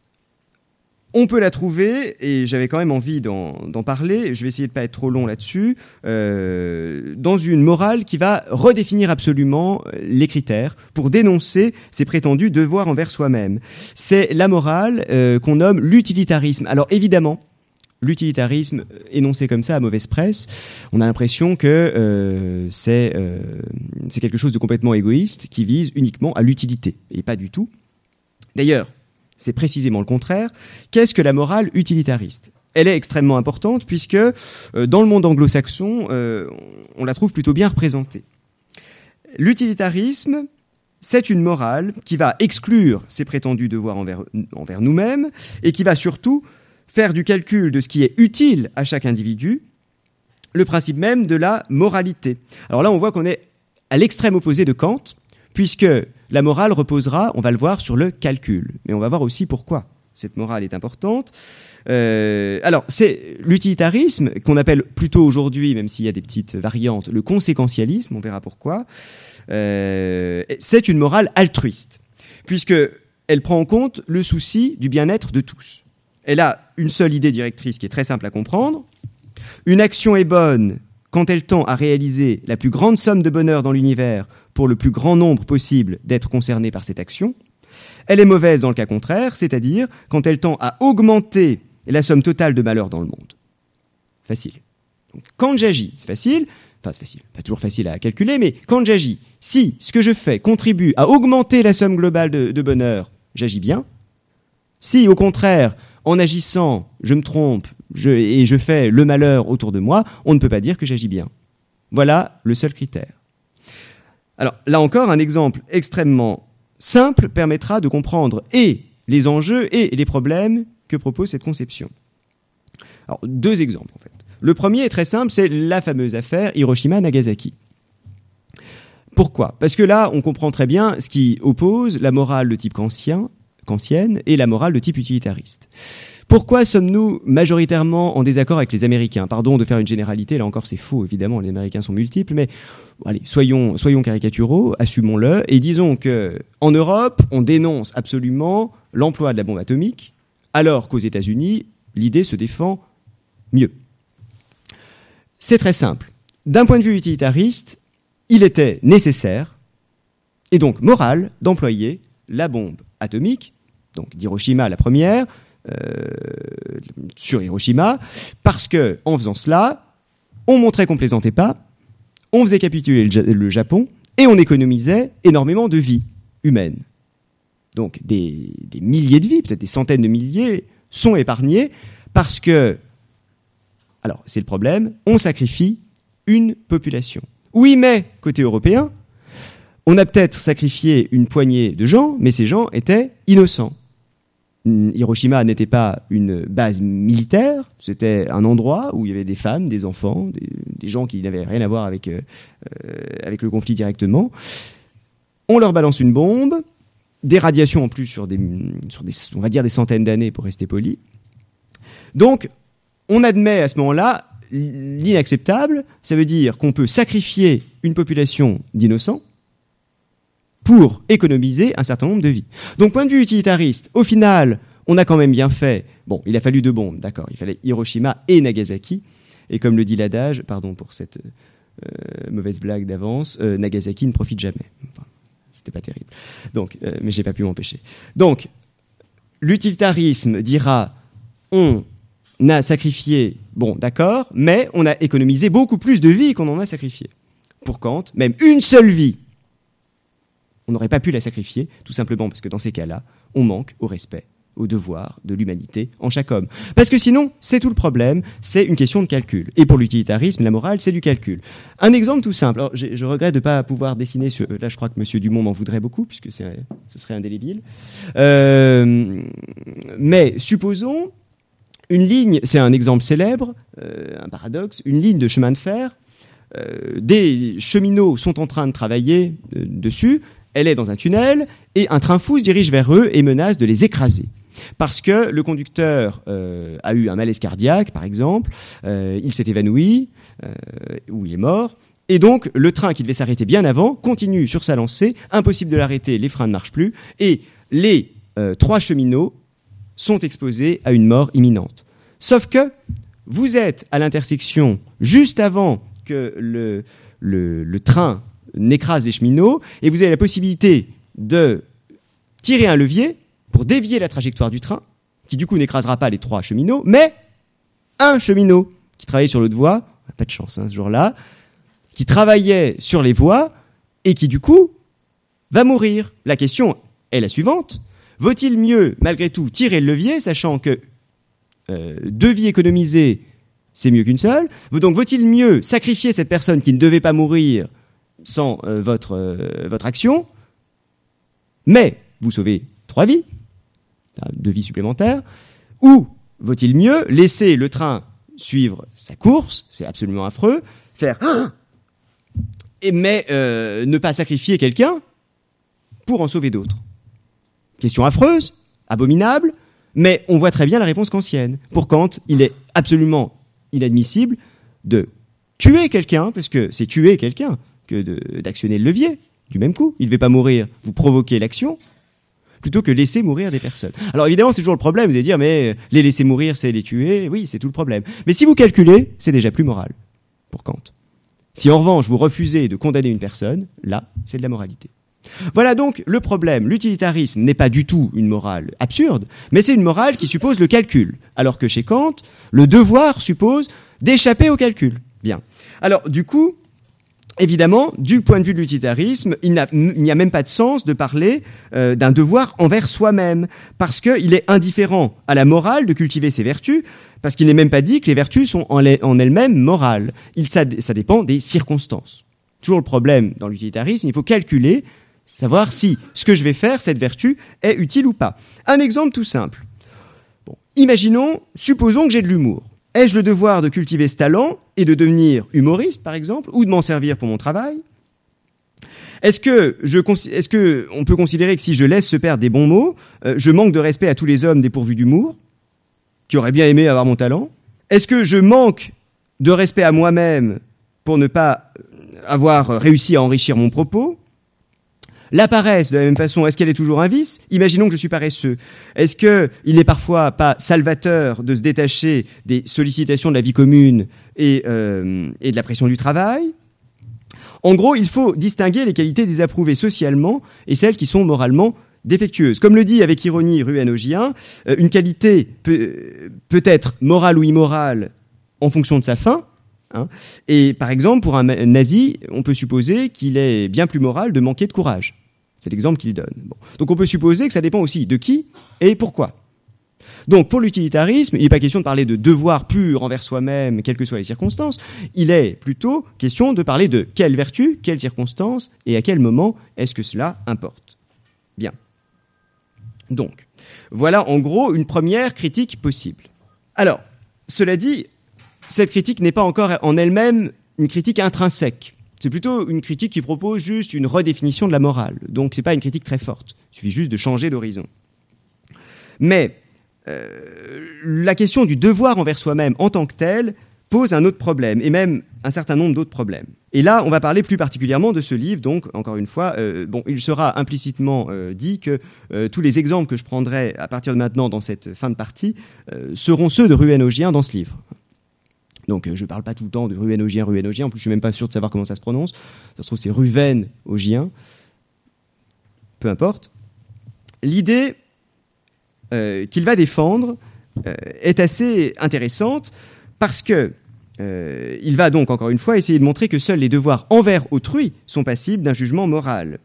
on peut la trouver, et j'avais quand même envie d'en parler, je vais essayer de ne pas être trop long là-dessus, dans une morale qui va redéfinir absolument les critères pour dénoncer ces prétendus devoirs envers soi-même. C'est la morale qu'on nomme l'utilitarisme. Alors évidemment, l'utilitarisme énoncé comme ça à mauvaise presse, on a l'impression que c'est quelque chose de complètement égoïste qui vise uniquement à l'utilité, et pas du tout. D'ailleurs, c'est précisément le contraire. Qu'est-ce que la morale utilitariste ? Elle est extrêmement importante puisque dans le monde anglo-saxon, on la trouve plutôt bien représentée. L'utilitarisme, c'est une morale qui va exclure ses prétendus devoirs envers nous-mêmes et qui va surtout faire du calcul de ce qui est utile à chaque individu le principe même de la moralité. Alors là, on voit qu'on est à l'extrême opposé de Kant, puisque la morale reposera, on va le voir, sur le calcul. Mais on va voir aussi pourquoi cette morale est importante. Alors, c'est l'utilitarisme, qu'on appelle plutôt aujourd'hui, même s'il y a des petites variantes, le conséquentialisme, on verra pourquoi. C'est une morale altruiste, puisqu'elle prend en compte le souci du bien-être de tous. Elle a une seule idée directrice qui est très simple à comprendre. Une action est bonne quand elle tend à réaliser la plus grande somme de bonheur dans l'univers pour le plus grand nombre possible d'être concernés par cette action. Elle est mauvaise dans le cas contraire, c'est-à-dire quand elle tend à augmenter la somme totale de malheur dans le monde. Facile. Donc, quand j'agis, c'est facile, pas toujours facile à calculer, mais quand j'agis, si ce que je fais contribue à augmenter la somme globale de bonheur, j'agis bien. Si, au contraire, en agissant, je me trompe et je fais le malheur autour de moi, on ne peut pas dire que j'agis bien. Voilà le seul critère. Alors, là encore, un exemple extrêmement simple permettra de comprendre et les enjeux et les problèmes que propose cette conception. Alors, deux exemples, en fait. Le premier est très simple, c'est la fameuse affaire Hiroshima-Nagasaki. Pourquoi ? Parce que là, on comprend très bien ce qui oppose la morale de type kantienne et la morale de type utilitariste. Pourquoi sommes-nous majoritairement en désaccord avec les Américains ? Pardon de faire une généralité, là encore c'est faux, évidemment, les Américains sont multiples, mais allez, soyons caricaturaux, assumons-le, et disons qu'en Europe, on dénonce absolument l'emploi de la bombe atomique, alors qu'aux États-Unis, l'idée se défend mieux. C'est très simple. D'un point de vue utilitariste, il était nécessaire, et donc moral, d'employer la bombe atomique, donc d'Hiroshima la première, sur Hiroshima, parce que en faisant cela, on montrait qu'on plaisantait pas, on faisait capituler le Japon et on économisait énormément de vies humaines. Donc des milliers de vies, peut-être des centaines de milliers, sont épargnées parce que, alors c'est le problème, on sacrifie une population. Oui, mais côté européen, On a peut-être sacrifié une poignée de gens, mais ces gens étaient innocents. Hiroshima n'était pas une base militaire, c'était un endroit où il y avait des femmes, des enfants, des gens qui n'avaient rien à voir avec le conflit directement. On leur balance une bombe, des radiations en plus sur des on va dire des centaines d'années pour rester poli. Donc, on admet à ce moment-là l'inacceptable, ça veut dire qu'on peut sacrifier une population d'innocents pour économiser un certain nombre de vies. Donc, point de vue utilitariste, au final, on a quand même bien fait. Bon, il a fallu 2 bombes, d'accord. Il fallait Hiroshima et Nagasaki. Et comme le dit l'adage, pardon pour cette mauvaise blague d'avance, Nagasaki ne profite jamais. Enfin, c'était pas terrible. Donc, mais j'ai pas pu m'empêcher. Donc, l'utilitarisme dira, on a sacrifié, bon, d'accord, mais on a économisé beaucoup plus de vies qu'on en a sacrifié. Pour Kant, même une seule vie, on n'aurait pas pu la sacrifier, tout simplement parce que dans ces cas-là, on manque au respect, au devoir de l'humanité en chaque homme. Parce que sinon, c'est tout le problème, c'est une question de calcul. Et pour l'utilitarisme, la morale, c'est du calcul. Un exemple tout simple, alors je regrette de ne pas pouvoir dessiner, là je crois que M. Dumont m'en voudrait beaucoup, puisque ce serait indélébile. Mais supposons une ligne, c'est un exemple célèbre, un paradoxe, une ligne de chemin de fer, des cheminots sont en train de travailler dessus, elle est dans un tunnel, et un train fou se dirige vers eux et menace de les écraser. Parce que le conducteur a eu un malaise cardiaque, par exemple, il s'est évanoui, ou il est mort, et donc le train qui devait s'arrêter bien avant continue sur sa lancée, impossible de l'arrêter, les freins ne marchent plus, et les 3 cheminots sont exposés à une mort imminente. Sauf que vous êtes à l'intersection juste avant que le train n'écrase les cheminots, et vous avez la possibilité de tirer un levier pour dévier la trajectoire du train, qui du coup n'écrasera pas les 3 cheminots, mais un cheminot qui travaillait sur l'autre voie, pas de chance ce jour-là, qui travaillait sur les voies et qui du coup va mourir. La question est la suivante: vaut-il mieux malgré tout tirer le levier, sachant que 2 vies économisées, c'est mieux qu'une seule? Donc vaut-il mieux sacrifier cette personne qui ne devait pas mourir sans votre action, mais vous sauvez 3 vies, 2 vies supplémentaires, ou vaut-il mieux laisser le train suivre sa course, c'est absolument affreux, faire mais ne pas sacrifier quelqu'un pour en sauver d'autres? Question affreuse, abominable, mais on voit très bien la réponse kantienne. Pour Kant, il est absolument inadmissible de tuer quelqu'un, parce que c'est tuer quelqu'un que d'actionner le levier du même coup. Il ne devait pas mourir, vous provoquez l'action, plutôt que laisser mourir des personnes. Alors évidemment, c'est toujours le problème, vous allez dire, mais les laisser mourir, c'est les tuer, oui, c'est tout le problème. Mais si vous calculez, c'est déjà plus moral, pour Kant. Si en revanche, vous refusez de condamner une personne, là, c'est de la moralité. Voilà donc le problème. L'utilitarisme n'est pas du tout une morale absurde, mais c'est une morale qui suppose le calcul, alors que chez Kant, le devoir suppose d'échapper au calcul. Bien. Alors, du coup, évidemment, du point de vue de l'utilitarisme, il n'y a même pas de sens de parler d'un devoir envers soi-même, parce qu'il est indifférent à la morale de cultiver ses vertus, parce qu'il n'est même pas dit que les vertus sont en elles-mêmes morales. Ça dépend des circonstances. Toujours le problème dans l'utilitarisme, il faut calculer, savoir si ce que je vais faire, cette vertu, est utile ou pas. Un exemple tout simple. Bon, supposons que j'ai de l'humour. Ai-je le devoir de cultiver ce talent et de devenir humoriste, par exemple, ou de m'en servir pour mon travail? Est-ce que on peut considérer que si je laisse se perdre des bons mots, je manque de respect à tous les hommes dépourvus d'humour, qui auraient bien aimé avoir mon talent? Est-ce que je manque de respect à moi-même pour ne pas avoir réussi à enrichir mon propos? La paresse, de la même façon, est-ce qu'elle est toujours un vice? Imaginons que je suis paresseux. Est-ce qu'il n'est parfois pas salvateur de se détacher des sollicitations de la vie commune et de la pression du travail? En gros, il faut distinguer les qualités désapprouvées socialement et celles qui sont moralement défectueuses. Comme le dit avec ironie Ruan-Ogien, une qualité peut être morale ou immorale en fonction de sa fin. Et par exemple, pour un nazi, on peut supposer qu'il est bien plus moral de manquer de courage. C'est l'exemple qu'il donne. Bon. Donc on peut supposer que ça dépend aussi de qui et pourquoi. Donc, pour l'utilitarisme, il n'est pas question de parler de devoir pur envers soi-même, quelles que soient les circonstances. Il est plutôt question de parler de quelle vertu, quelles circonstances et à quel moment est-ce que cela importe. Bien. Donc, voilà en gros une première critique possible. Alors, cela dit, cette critique n'est pas encore en elle-même une critique intrinsèque. C'est plutôt une critique qui propose juste une redéfinition de la morale. Donc, ce n'est pas une critique très forte. Il suffit juste de changer d'horizon. Mais la question du devoir envers soi-même en tant que tel pose un autre problème, et même un certain nombre d'autres problèmes. Et là, on va parler plus particulièrement de ce livre, donc, encore une fois, il sera implicitement dit que tous les exemples que je prendrai à partir de maintenant dans cette fin de partie seront ceux de Ruénogien dans ce livre. Donc, je ne parle pas tout le temps de Ruénogien, en plus je ne suis même pas sûr de savoir comment ça se prononce. Ça se trouve, c'est Ruven-Ogien. Peu importe. L'idée qu'il va défendre est assez intéressante parce que il va donc, encore une fois, essayer de montrer que seuls les devoirs envers autrui sont passibles d'un jugement moral.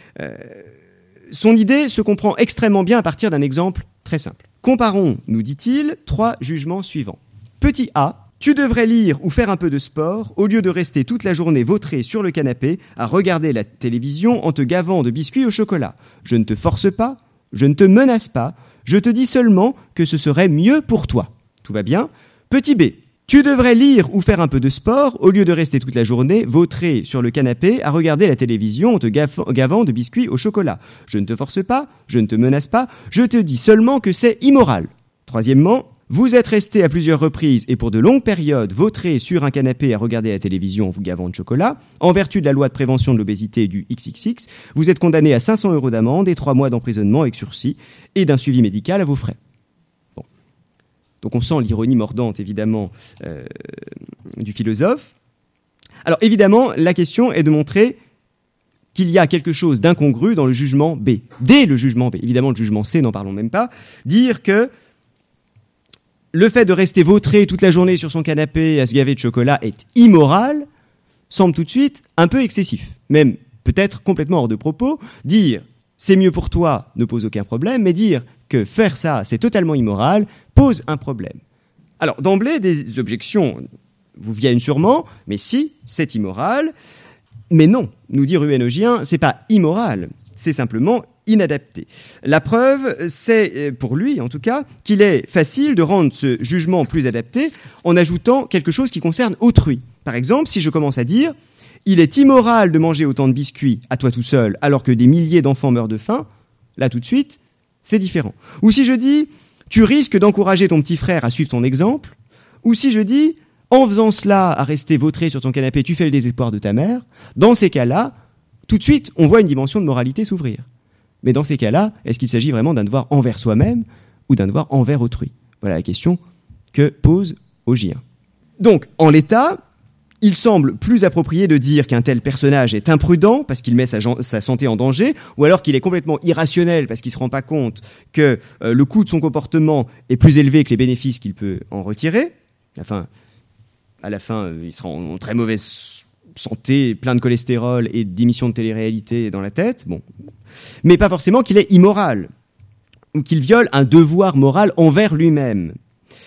Son idée se comprend extrêmement bien à partir d'un exemple très simple. Comparons, nous dit-il, 3 jugements suivants. Petit a, tu devrais lire ou faire un peu de sport au lieu de rester toute la journée vautré sur le canapé à regarder la télévision en te gavant de biscuits au chocolat. Je ne te force pas, je ne te menace pas, je te dis seulement que ce serait mieux pour toi. Tout va bien ? Petit b, tu devrais lire ou faire un peu de sport au lieu de rester toute la journée vautré sur le canapé à regarder la télévision en te gavant de biscuits au chocolat. Je ne te force pas, je ne te menace pas, je te dis seulement que c'est immoral. Troisièmement, vous êtes resté à plusieurs reprises et pour de longues périodes vautré sur un canapé à regarder la télévision en vous gavant de chocolat. En vertu de la loi de prévention de l'obésité du XXX, vous êtes condamné à 500 € d'amende et 3 mois d'emprisonnement avec sursis et d'un suivi médical à vos frais. Bon. Donc on sent l'ironie mordante, évidemment, du philosophe. Alors évidemment, la question est de montrer qu'il y a quelque chose d'incongru dans le jugement B. Dès le jugement B, évidemment le jugement C, n'en parlons même pas, dire que le fait de rester vautré toute la journée sur son canapé à se gaver de chocolat est immoral, semble tout de suite un peu excessif, même peut-être complètement hors de propos. Dire « c'est mieux pour toi » ne pose aucun problème, mais dire que faire ça, c'est totalement immoral, pose un problème. Alors, d'emblée, des objections vous viennent sûrement, mais si, c'est immoral. Mais non, nous dit Ruénogien, c'est pas immoral, c'est simplement inadapté. La preuve, c'est, pour lui en tout cas, qu'il est facile de rendre ce jugement plus adapté en ajoutant quelque chose qui concerne autrui. Par exemple, si je commence à dire « il est immoral de manger autant de biscuits à toi tout seul alors que des milliers d'enfants meurent de faim », là tout de suite, c'est différent. Ou si je dis « tu risques d'encourager ton petit frère à suivre ton exemple », ou si je dis « en faisant cela, à rester vautré sur ton canapé, tu fais le désespoir de ta mère », dans ces cas-là, tout de suite, on voit une dimension de moralité s'ouvrir. Mais dans ces cas-là, est-ce qu'il s'agit vraiment d'un devoir envers soi-même ou d'un devoir envers autrui ? Voilà la question que pose Ogien. Donc, en l'état, il semble plus approprié de dire qu'un tel personnage est imprudent parce qu'il met sa santé en danger, ou alors qu'il est complètement irrationnel parce qu'il ne se rend pas compte que le coût de son comportement est plus élevé que les bénéfices qu'il peut en retirer. À la fin, il sera en très mauvaise santé, plein de cholestérol et d'émissions de télé-réalité dans la tête. Bon. Mais pas forcément qu'il est immoral, ou qu'il viole un devoir moral envers lui-même.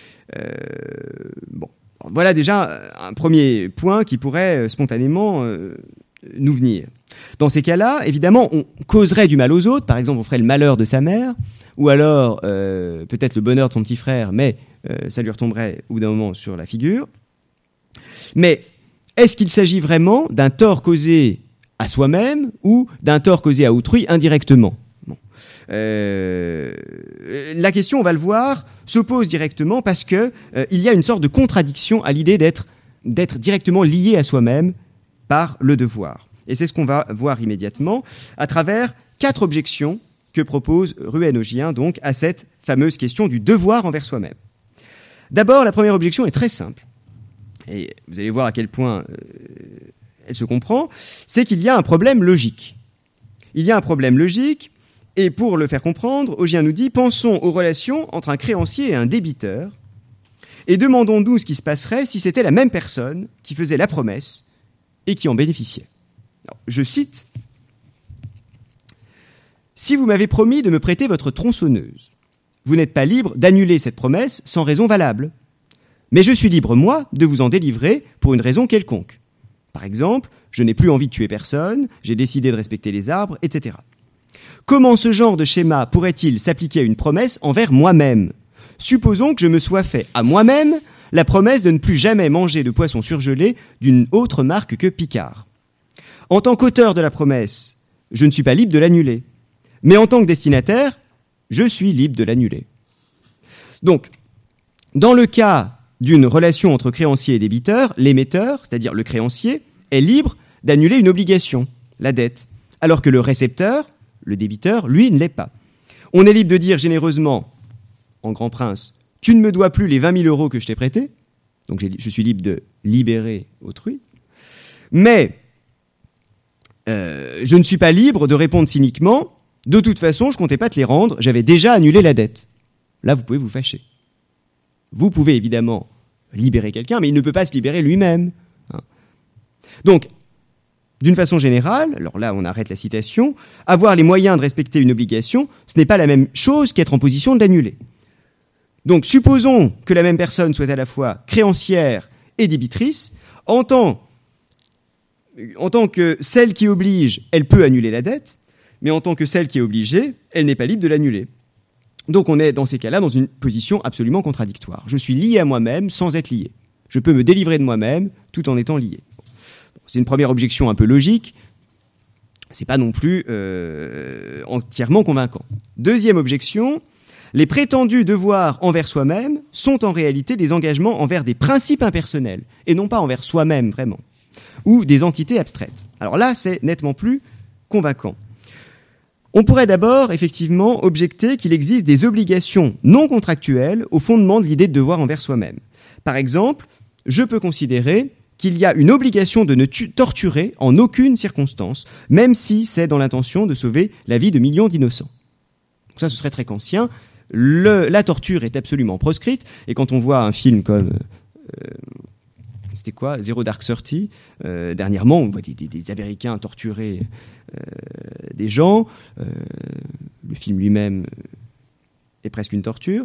Voilà déjà un premier point qui pourrait spontanément nous venir. Dans ces cas-là, évidemment, on causerait du mal aux autres. Par exemple, on ferait le malheur de sa mère, ou alors peut-être le bonheur de son petit frère, mais ça lui retomberait au bout d'un moment sur la figure. Mais est-ce qu'il s'agit vraiment d'un tort causé à soi-même ou d'un tort causé à autrui indirectement ? La question, on va le voir, s'oppose directement parce que il y a une sorte de contradiction à l'idée d'être directement lié à soi-même par le devoir. Et c'est ce qu'on va voir immédiatement à travers 4 objections que propose Ruénogien donc à cette fameuse question du devoir envers soi-même. D'abord, la première objection est très simple. Et vous allez voir à quel point elle se comprend, c'est qu'il y a un problème logique. Il y a un problème logique, et pour le faire comprendre, Ogien nous dit « Pensons aux relations entre un créancier et un débiteur, et demandons-nous ce qui se passerait si c'était la même personne qui faisait la promesse et qui en bénéficiait. » Je cite « Si vous m'avez promis de me prêter votre tronçonneuse, vous n'êtes pas libre d'annuler cette promesse sans raison valable. Mais je suis libre, moi, de vous en délivrer pour une raison quelconque. Par exemple, je n'ai plus envie de tuer personne, j'ai décidé de respecter les arbres, etc. Comment ce genre de schéma pourrait-il s'appliquer à une promesse envers moi-même ? Supposons que je me sois fait à moi-même la promesse de ne plus jamais manger de poisson surgelé d'une autre marque que Picard. En tant qu'auteur de la promesse, je ne suis pas libre de l'annuler. Mais en tant que destinataire, je suis libre de l'annuler. Donc, dans le cas d'une relation entre créancier et débiteur, l'émetteur, c'est-à-dire le créancier, est libre d'annuler une obligation, la dette, alors que le récepteur, le débiteur, lui, ne l'est pas. On est libre de dire généreusement, en grand prince, « Tu ne me dois plus les 20 000 euros que je t'ai prêtés », donc je suis libre de libérer autrui, mais je ne suis pas libre de répondre cyniquement « De toute façon, je ne comptais pas te les rendre, j'avais déjà annulé la dette ». Là, vous pouvez vous fâcher. Vous pouvez évidemment libérer quelqu'un, mais il ne peut pas se libérer lui-même. Donc, d'une façon générale, alors là on arrête la citation, avoir les moyens de respecter une obligation, ce n'est pas la même chose qu'être en position de l'annuler. Donc supposons que la même personne soit à la fois créancière et débitrice, en tant que celle qui oblige, elle peut annuler la dette, mais en tant que celle qui est obligée, elle n'est pas libre de l'annuler. Donc on est dans ces cas-là dans une position absolument contradictoire. Je suis lié à moi-même sans être lié. Je peux me délivrer de moi-même tout en étant lié. C'est une première objection un peu logique. C'est pas non plus entièrement convaincant. Deuxième objection, les prétendus devoirs envers soi-même sont en réalité des engagements envers des principes impersonnels et non pas envers soi-même vraiment, ou des entités abstraites. Alors là, c'est nettement plus convaincant. On pourrait d'abord, effectivement, objecter qu'il existe des obligations non contractuelles au fondement de l'idée de devoir envers soi-même. Par exemple, je peux considérer qu'il y a une obligation de ne torturer en aucune circonstance, même si c'est dans l'intention de sauver la vie de millions d'innocents. Donc ça, ce serait très kantien. La torture est absolument proscrite, et quand on voit un film comme... c'était quoi, Zero Dark Thirty, dernièrement, on voit des Américains torturer des gens. Le film lui-même est presque une torture.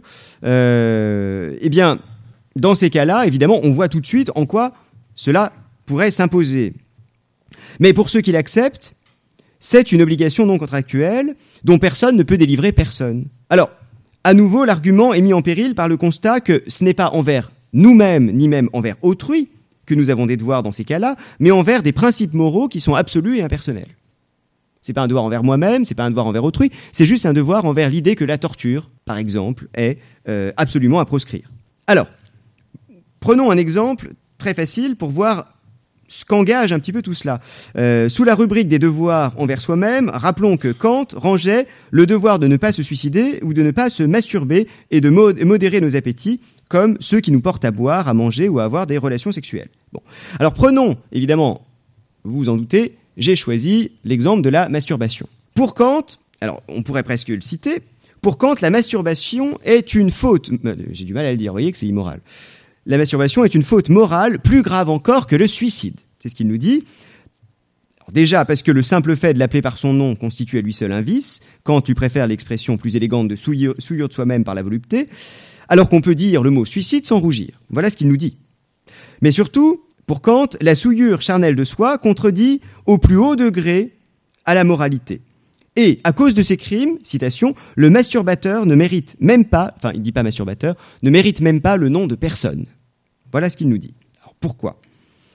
Eh bien, dans ces cas-là, évidemment, on voit tout de suite en quoi cela pourrait s'imposer. Mais pour ceux qui l'acceptent, c'est une obligation non contractuelle dont personne ne peut délivrer personne. Alors, à nouveau, l'argument est mis en péril par le constat que ce n'est pas envers nous-mêmes, ni même envers autrui, que nous avons des devoirs dans ces cas-là, mais envers des principes moraux qui sont absolus et impersonnels. C'est pas un devoir envers moi-même, c'est pas un devoir envers autrui, c'est juste un devoir envers l'idée que la torture, par exemple, est absolument à proscrire. Alors, prenons un exemple très facile pour voir ce qu'engage un petit peu tout cela. Sous la rubrique des devoirs envers soi-même, rappelons que Kant rangeait le devoir de ne pas se suicider ou de ne pas se masturber et de modérer nos appétits comme ceux qui nous portent à boire, à manger ou à avoir des relations sexuelles. Bon. Alors prenons, évidemment, vous vous en doutez, j'ai choisi l'exemple de la masturbation. Pour Kant, alors on pourrait presque le citer, pour Kant, la masturbation est une faute, j'ai du mal à le dire, vous voyez que c'est immoral. La masturbation est une faute morale plus grave encore que le suicide. C'est ce qu'il nous dit. Alors déjà, parce que le simple fait de l'appeler par son nom constitue à lui seul un vice, quand tu préfères l'expression plus élégante de souillure de soi-même par la volupté, alors qu'on peut dire le mot suicide sans rougir. Voilà ce qu'il nous dit. Mais surtout, pour Kant, la souillure charnelle de soi contredit au plus haut degré à la moralité. Et à cause de ces crimes, citation, le masturbateur ne mérite même pas, enfin il ne dit pas masturbateur, ne mérite même pas le nom de personne. Voilà ce qu'il nous dit. Alors pourquoi ?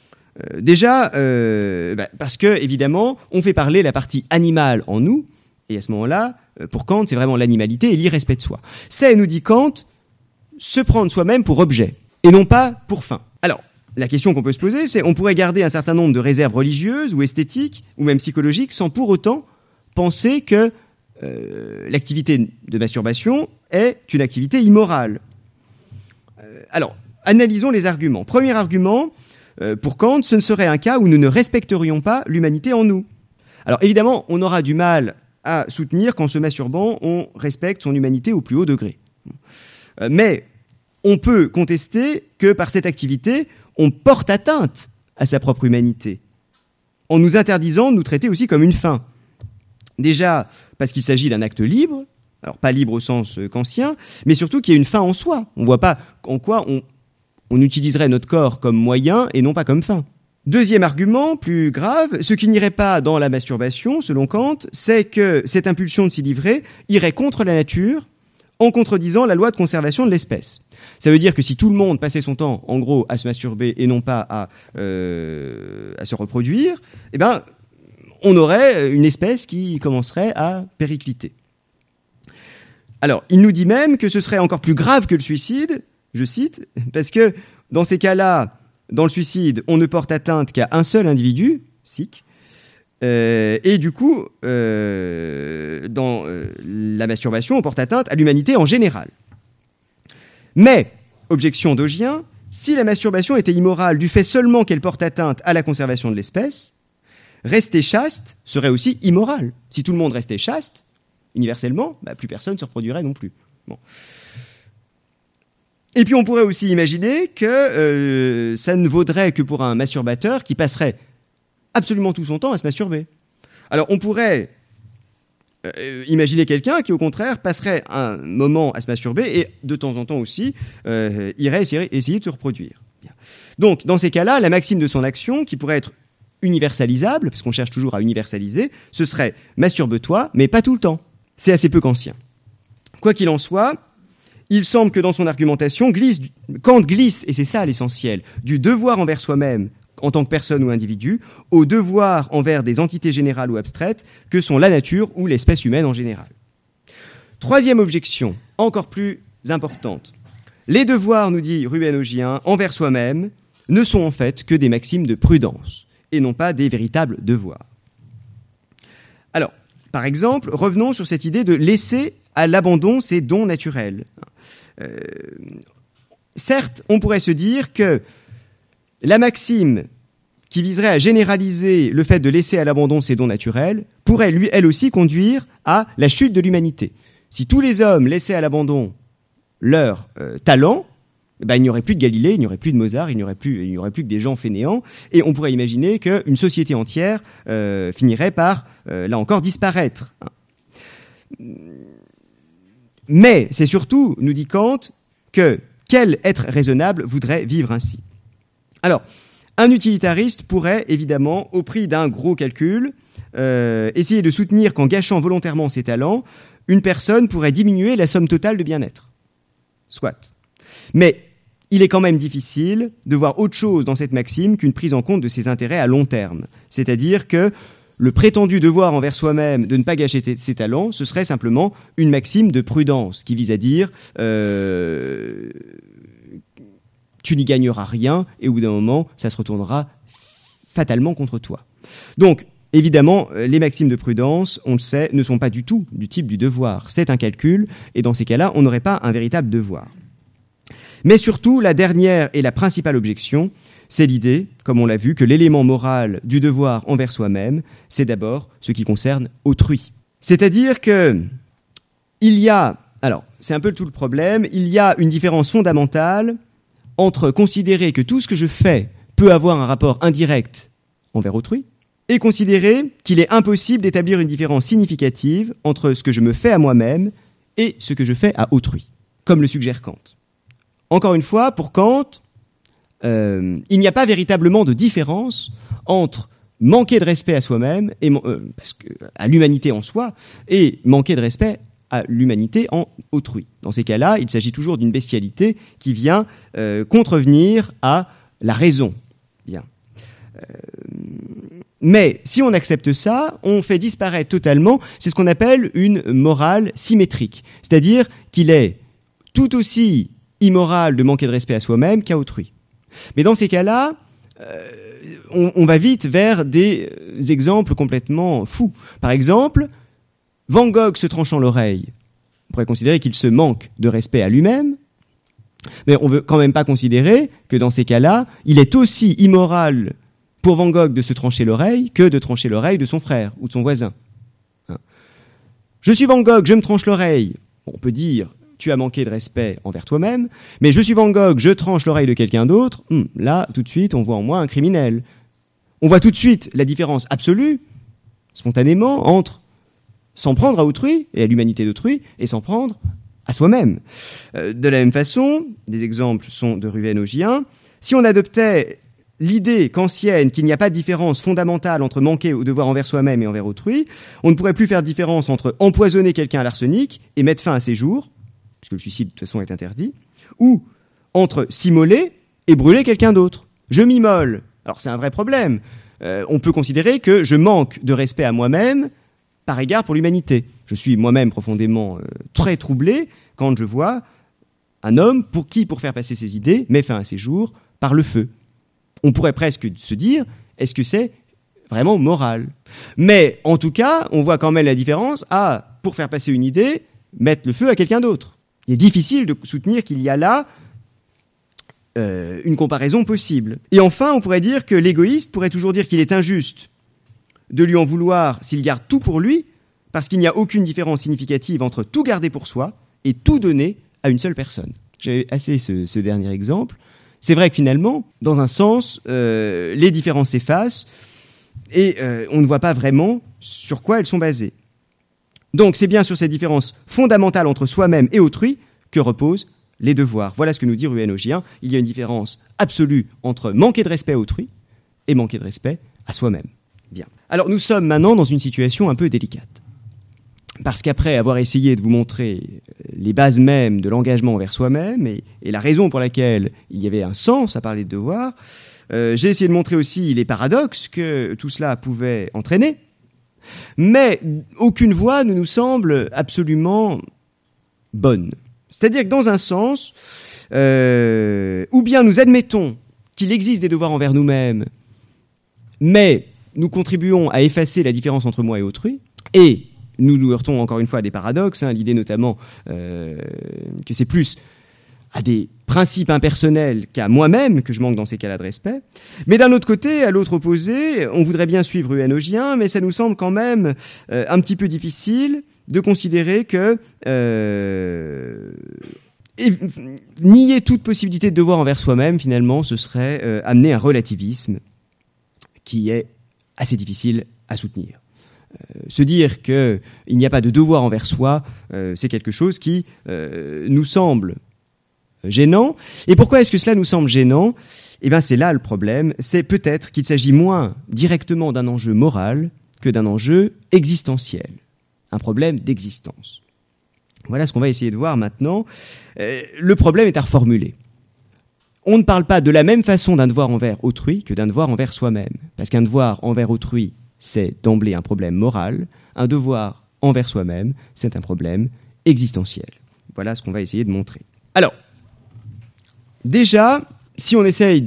Déjà, parce que évidemment, on fait parler la partie animale en nous, et à ce moment-là, pour Kant, c'est vraiment l'animalité et l'irrespect de soi. C'est, nous dit Kant, se prendre soi-même pour objet, et non pas pour fin. Alors, la question qu'on peut se poser, c'est on pourrait garder un certain nombre de réserves religieuses ou esthétiques, ou même psychologiques, sans pour autant penser que l'activité de masturbation est une activité immorale. Alors, analysons les arguments. Premier argument, pour Kant, ce ne serait un cas où nous ne respecterions pas l'humanité en nous. Alors évidemment, on aura du mal à soutenir qu'en se masturbant, on respecte son humanité au plus haut degré. Mais on peut contester que par cette activité, on porte atteinte à sa propre humanité, en nous interdisant de nous traiter aussi comme une fin. Déjà, parce qu'il s'agit d'un acte libre, Alors, pas libre au sens kantien, mais surtout qu'il y ait une fin en soi. On ne voit pas en quoi on utiliserait notre corps comme moyen et non pas comme fin. Deuxième argument, plus grave, ce qui n'irait pas dans la masturbation, selon Kant, c'est que cette impulsion de s'y livrer irait contre la nature en contredisant la loi de conservation de l'espèce. Ça veut dire que si tout le monde passait son temps, en gros, à se masturber et non pas à se reproduire, eh ben, on aurait une espèce qui commencerait à péricliter. Alors, il nous dit même que ce serait encore plus grave que le suicide, je cite, parce que dans ces cas-là, dans le suicide, on ne porte atteinte qu'à un seul individu, sic, et du coup, dans la masturbation, on porte atteinte à l'humanité en général. Mais, objection d'Augien, si la masturbation était immorale du fait seulement qu'elle porte atteinte à la conservation de l'espèce, rester chaste serait aussi immoral. Si tout le monde restait chaste, universellement, plus personne ne se reproduirait non plus. Bon. Et puis on pourrait aussi imaginer que ça ne vaudrait que pour un masturbateur qui passerait absolument tout son temps à se masturber. Alors on pourrait imaginer quelqu'un qui au contraire passerait un moment à se masturber et de temps en temps aussi irait essayer de se reproduire. Bien. Donc dans ces cas-là, la maxime de son action, qui pourrait être universalisable, parce qu'on cherche toujours à universaliser, ce serait « masturbe-toi, mais pas tout le temps ». C'est assez peu kantien. Quoi qu'il en soit, il semble que dans son argumentation, Kant glisse, et c'est ça l'essentiel, du devoir envers soi-même en tant que personne ou individu, au devoir envers des entités générales ou abstraites que sont la nature ou l'espèce humaine en général. Troisième objection, encore plus importante. Les devoirs, nous dit Ruben Augien, envers soi-même, ne sont en fait que des maximes de prudence, et non pas des véritables devoirs. Alors, par exemple, revenons sur cette idée de laisser à l'abandon ses dons naturels. Certes, on pourrait se dire que la maxime qui viserait à généraliser le fait de laisser à l'abandon ses dons naturels pourrait, elle aussi, conduire à la chute de l'humanité. Si tous les hommes laissaient à l'abandon leur talent, il n'y aurait plus de Galilée, il n'y aurait plus de Mozart, il n'y aurait plus que des gens fainéants, et on pourrait imaginer qu'une société entière finirait par, là encore, disparaître. Mais c'est surtout, nous dit Kant, que quel être raisonnable voudrait vivre ainsi ? Alors, un utilitariste pourrait, évidemment, au prix d'un gros calcul, essayer de soutenir qu'en gâchant volontairement ses talents, une personne pourrait diminuer la somme totale de bien-être. Soit. Mais il est quand même difficile de voir autre chose dans cette maxime qu'une prise en compte de ses intérêts à long terme. C'est-à-dire que le prétendu devoir envers soi-même de ne pas gâcher ses talents, ce serait simplement une maxime de prudence qui vise à dire tu n'y gagneras rien et au bout d'un moment, ça se retournera fatalement contre toi. Donc, évidemment, les maximes de prudence, on le sait, ne sont pas du tout du type du devoir. C'est un calcul et dans ces cas-là, on n'aurait pas un véritable devoir. Mais surtout, la dernière et la principale objection, c'est l'idée, comme on l'a vu, que l'élément moral du devoir envers soi-même, c'est d'abord ce qui concerne autrui. C'est-à-dire que il y a, alors c'est un peu tout le problème, il y a une différence fondamentale entre considérer que tout ce que je fais peut avoir un rapport indirect envers autrui et considérer qu'il est impossible d'établir une différence significative entre ce que je me fais à moi-même et ce que je fais à autrui, comme le suggère Kant. Encore une fois, pour Kant, il n'y a pas véritablement de différence entre manquer de respect à soi-même, et, parce que, à l'humanité en soi, et manquer de respect à l'humanité en autrui. Dans ces cas-là, il s'agit toujours d'une bestialité qui vient contrevenir à la raison. Bien. Mais si on accepte ça, on fait disparaître totalement, c'est ce qu'on appelle une morale symétrique. C'est-à-dire qu'il est tout aussi immoral de manquer de respect à soi-même qu'à autrui. Mais dans ces cas-là, on va vite vers des exemples complètement fous. Par exemple, Van Gogh se tranchant l'oreille. On pourrait considérer qu'il se manque de respect à lui-même, mais on ne veut quand même pas considérer que dans ces cas-là, il est aussi immoral pour Van Gogh de se trancher l'oreille que de trancher l'oreille de son frère ou de son voisin. Je suis Van Gogh, je me tranche l'oreille. On peut dire tu as manqué de respect envers toi-même, mais je suis Van Gogh, je tranche l'oreille de quelqu'un d'autre, là, tout de suite, on voit en moi un criminel. On voit tout de suite la différence absolue, spontanément, entre s'en prendre à autrui et à l'humanité d'autrui, et s'en prendre à soi-même. De la même façon, des exemples sont de Ruven Augien, si on adoptait l'idée kantienne qu'il n'y a pas de différence fondamentale entre manquer au devoir envers soi-même et envers autrui, on ne pourrait plus faire de différence entre empoisonner quelqu'un à l'arsenic et mettre fin à ses jours, puisque le suicide de toute façon est interdit, ou entre s'immoler et brûler quelqu'un d'autre. Je m'immole. Alors c'est un vrai problème. On peut considérer que je manque de respect à moi-même par égard pour l'humanité. Je suis moi-même profondément très troublé quand je vois un homme pour faire passer ses idées, met fin à ses jours par le feu. On pourrait presque se dire, est-ce que c'est vraiment moral ? Mais en tout cas, on voit quand même la différence à, pour faire passer une idée, mettre le feu à quelqu'un d'autre. Il est difficile de soutenir qu'il y a là une comparaison possible. Et enfin, on pourrait dire que l'égoïste pourrait toujours dire qu'il est injuste de lui en vouloir s'il garde tout pour lui, parce qu'il n'y a aucune différence significative entre tout garder pour soi et tout donner à une seule personne. J'avais assez ce dernier exemple. C'est vrai que finalement, dans un sens, les différences s'effacent et on ne voit pas vraiment sur quoi elles sont basées. Donc c'est bien sur cette différence fondamentale entre soi-même et autrui que reposent les devoirs. Voilà ce que nous dit Ruven Augien. Il y a une différence absolue entre manquer de respect à autrui et manquer de respect à soi-même. Bien. Alors nous sommes maintenant dans une situation un peu délicate. Parce qu'après avoir essayé de vous montrer les bases mêmes de l'engagement envers soi-même et la raison pour laquelle il y avait un sens à parler de devoir, j'ai essayé de montrer aussi les paradoxes que tout cela pouvait entraîner. Mais aucune voie ne nous semble absolument bonne. C'est-à-dire que dans un sens, ou bien nous admettons qu'il existe des devoirs envers nous-mêmes, mais nous contribuons à effacer la différence entre moi et autrui, et nous nous heurtons encore une fois à des paradoxes, l'idée notamment que c'est plus à des principes impersonnels qu'à moi-même que je manque dans ces cas-là de respect. Mais d'un autre côté, à l'autre opposé, on voudrait bien suivre Ruven Augien, mais ça nous semble quand même un petit peu difficile de considérer que nier toute possibilité de devoir envers soi-même, finalement, ce serait amener un relativisme qui est assez difficile à soutenir. Se dire qu'il n'y a pas de devoir envers soi, c'est quelque chose qui nous semble gênant. Et pourquoi est-ce que cela nous semble gênant ? Eh bien, c'est là le problème. C'est peut-être qu'il s'agit moins directement d'un enjeu moral que d'un enjeu existentiel. Un problème d'existence. Voilà ce qu'on va essayer de voir maintenant. Le problème est à reformuler. On ne parle pas de la même façon d'un devoir envers autrui que d'un devoir envers soi-même. Parce qu'un devoir envers autrui, c'est d'emblée un problème moral. Un devoir envers soi-même, c'est un problème existentiel. Voilà ce qu'on va essayer de montrer. Alors, déjà, si on essaye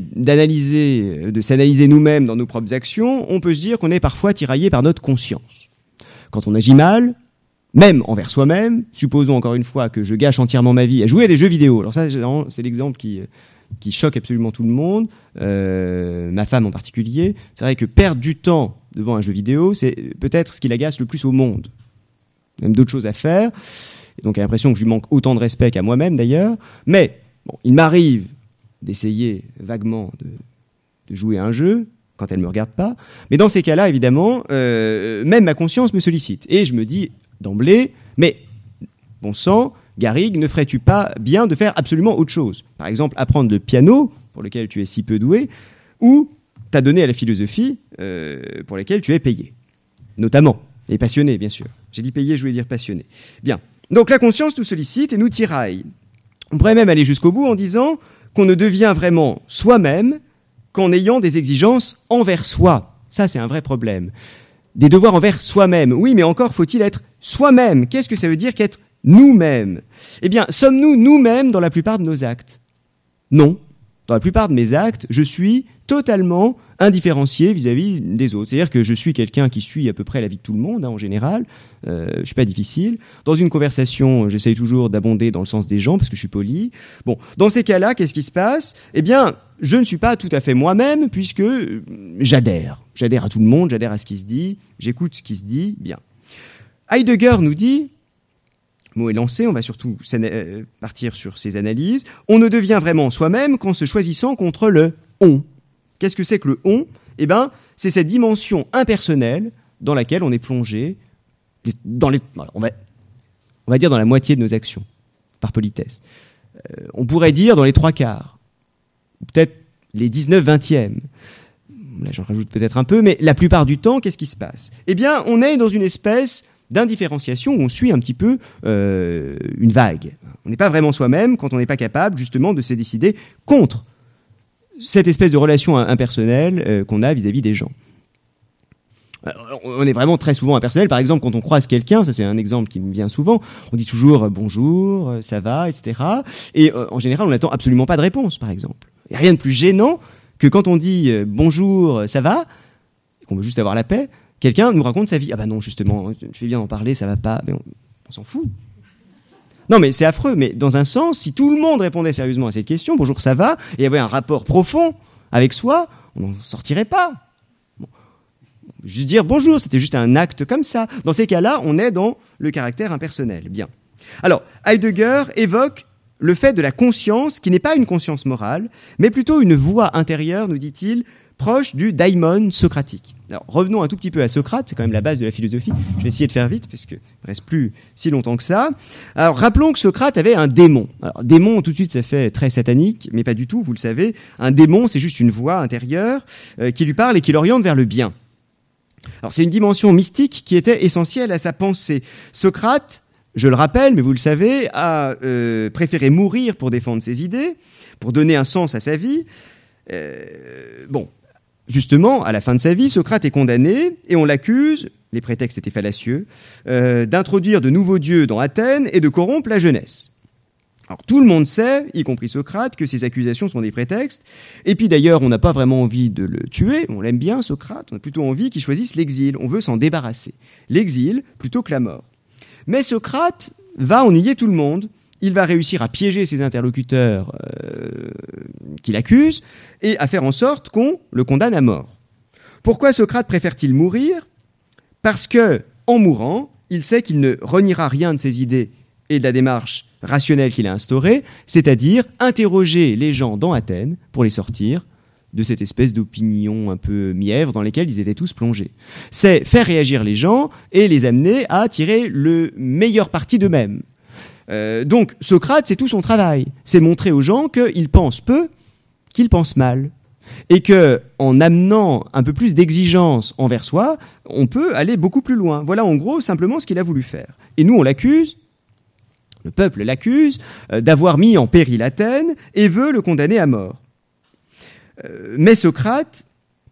de s'analyser nous-mêmes dans nos propres actions, on peut se dire qu'on est parfois tiraillé par notre conscience. Quand on agit mal, même envers soi-même, supposons encore une fois que je gâche entièrement ma vie à jouer à des jeux vidéo. Alors ça, c'est l'exemple qui choque absolument tout le monde, ma femme en particulier. C'est vrai que perdre du temps devant un jeu vidéo, c'est peut-être ce qui l'agace le plus au monde. Il y a même d'autres choses à faire. Et donc, j'ai l'impression que je lui manque autant de respect qu'à moi-même, d'ailleurs. Mais bon, il m'arrive d'essayer vaguement de jouer à un jeu quand elle ne me regarde pas. Mais dans ces cas-là, évidemment, même ma conscience me sollicite. Et je me dis d'emblée, mais bon sang, Garrigue, ne ferais-tu pas bien de faire absolument autre chose ? Par exemple, apprendre le piano, pour lequel tu es si peu doué, ou t'adonner à la philosophie, pour laquelle tu es payé. Notamment, et passionné, bien sûr. J'ai dit payé, je voulais dire passionné. Bien. Donc la conscience nous sollicite et nous tiraille. On pourrait même aller jusqu'au bout en disant qu'on ne devient vraiment soi-même qu'en ayant des exigences envers soi. Ça, c'est un vrai problème. Des devoirs envers soi-même. Oui, mais encore faut-il être soi-même. Qu'est-ce que ça veut dire qu'être nous-mêmes ? Eh bien, sommes-nous nous-mêmes dans la plupart de nos actes ? Non. Dans la plupart de mes actes, je suis totalement indifférencié vis-à-vis des autres. C'est-à-dire que je suis quelqu'un qui suit à peu près la vie de tout le monde, en général. Je suis pas difficile. Dans une conversation, j'essaye toujours d'abonder dans le sens des gens, parce que je suis poli. Bon, dans ces cas-là, qu'est-ce qui se passe ? Eh bien, je ne suis pas tout à fait moi-même, puisque j'adhère. J'adhère à tout le monde, j'adhère à ce qui se dit, j'écoute ce qui se dit, bien. Heidegger nous dit, le mot est lancé, on va surtout partir sur ces analyses, on ne devient vraiment soi-même qu'en se choisissant contre le « on ». Qu'est-ce que c'est que le « on » ? Eh bien, c'est cette dimension impersonnelle dans laquelle on est plongé Alors, on va dire dans la moitié de nos actions, par politesse. On pourrait dire dans les 3/4, ou peut-être les 19/20e. Là, j'en rajoute peut-être un peu, mais la plupart du temps, qu'est-ce qui se passe? Eh bien, on est dans une espèce d'indifférenciation où on suit un petit peu une vague. On n'est pas vraiment soi-même quand on n'est pas capable, justement, de se décider contre cette espèce de relation impersonnelle qu'on a vis-à-vis des gens. On est vraiment très souvent impersonnel. Par exemple, quand on croise quelqu'un, ça c'est un exemple qui me vient souvent, on dit toujours bonjour, ça va, etc. Et en général, on n'attend absolument pas de réponse, par exemple. Il n'y a rien de plus gênant que quand on dit bonjour, ça va, et qu'on veut juste avoir la paix, quelqu'un nous raconte sa vie. Ah bah non, justement, tu fais bien d'en parler, ça va pas, mais on s'en fout. Non, mais c'est affreux. Mais dans un sens, si tout le monde répondait sérieusement à cette question, bonjour, ça va, et avait un rapport profond avec soi, on n'en sortirait pas. Juste dire bonjour, c'était juste un acte comme ça. Dans ces cas-là, on est dans le caractère impersonnel. Bien. Alors, Heidegger évoque le fait de la conscience, qui n'est pas une conscience morale, mais plutôt une voix intérieure, nous dit-il, proche du daimon socratique. Alors, revenons un tout petit peu à Socrate, c'est quand même la base de la philosophie. Je vais essayer de faire vite, parce qu'il ne reste plus si longtemps que ça. Alors, rappelons que Socrate avait un démon. Alors, démon, tout de suite, ça fait très satanique, mais pas du tout, vous le savez. Un démon, c'est juste une voix intérieure qui lui parle et qui l'oriente vers le bien. Alors, c'est une dimension mystique qui était essentielle à sa pensée. Socrate, je le rappelle, mais vous le savez, a préféré mourir pour défendre ses idées, pour donner un sens à sa vie. Justement, à la fin de sa vie, Socrate est condamné et on l'accuse, les prétextes étaient fallacieux, d'introduire de nouveaux dieux dans Athènes et de corrompre la jeunesse. Alors tout le monde sait, y compris Socrate, que ces accusations sont des prétextes. Et puis d'ailleurs, on n'a pas vraiment envie de le tuer, on l'aime bien Socrate, on a plutôt envie qu'il choisisse l'exil, on veut s'en débarrasser. L'exil plutôt que la mort. Mais Socrate va ennuyer tout le monde. Il va réussir à piéger ses interlocuteurs qui l'accusent et à faire en sorte qu'on le condamne à mort. Pourquoi Socrate préfère-t-il mourir ? Parce que, en mourant, il sait qu'il ne reniera rien de ses idées et de la démarche rationnelle qu'il a instaurée, c'est-à-dire interroger les gens dans Athènes pour les sortir de cette espèce d'opinion un peu mièvre dans laquelle ils étaient tous plongés. C'est faire réagir les gens et les amener à tirer le meilleur parti d'eux-mêmes. Donc Socrate, c'est tout son travail. C'est montrer aux gens qu'ils pensent peu, qu'ils pensent mal. Et qu'en amenant un peu plus d'exigence envers soi, on peut aller beaucoup plus loin. Voilà en gros simplement ce qu'il a voulu faire. Et nous, on l'accuse, le peuple l'accuse, d'avoir mis en péril Athènes et veut le condamner à mort. Mais Socrate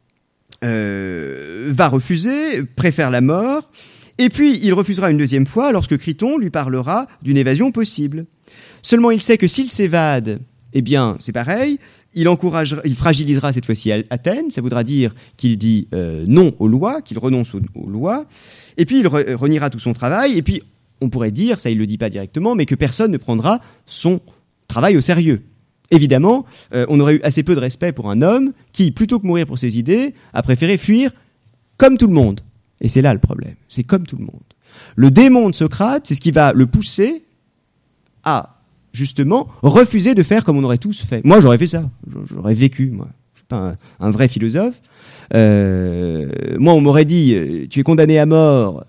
va refuser, préfère la mort, et puis il refusera une deuxième fois lorsque Criton lui parlera d'une évasion possible. Seulement il sait que s'il s'évade, eh bien c'est pareil, il fragilisera cette fois-ci Athènes, ça voudra dire qu'il dit non aux lois, qu'il renonce aux lois, et puis il reniera tout son travail, et puis on pourrait dire, ça il ne le dit pas directement, mais que personne ne prendra son travail au sérieux. Évidemment, on aurait eu assez peu de respect pour un homme qui, plutôt que mourir pour ses idées, a préféré fuir comme tout le monde. Et c'est là le problème, c'est comme tout le monde. Le démon de Socrate, c'est ce qui va le pousser à, justement, refuser de faire comme on aurait tous fait. Moi, j'aurais fait ça, j'aurais vécu, moi. Je ne suis pas un vrai philosophe. Moi, on m'aurait dit, tu es condamné à mort,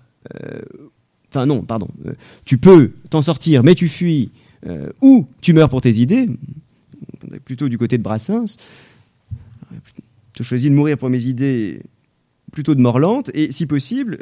tu peux t'en sortir, mais tu fuis, ou tu meurs pour tes idées, plutôt du côté de Brassens, j'ai choisi de mourir pour mes idées plutôt de mort lente, et si possible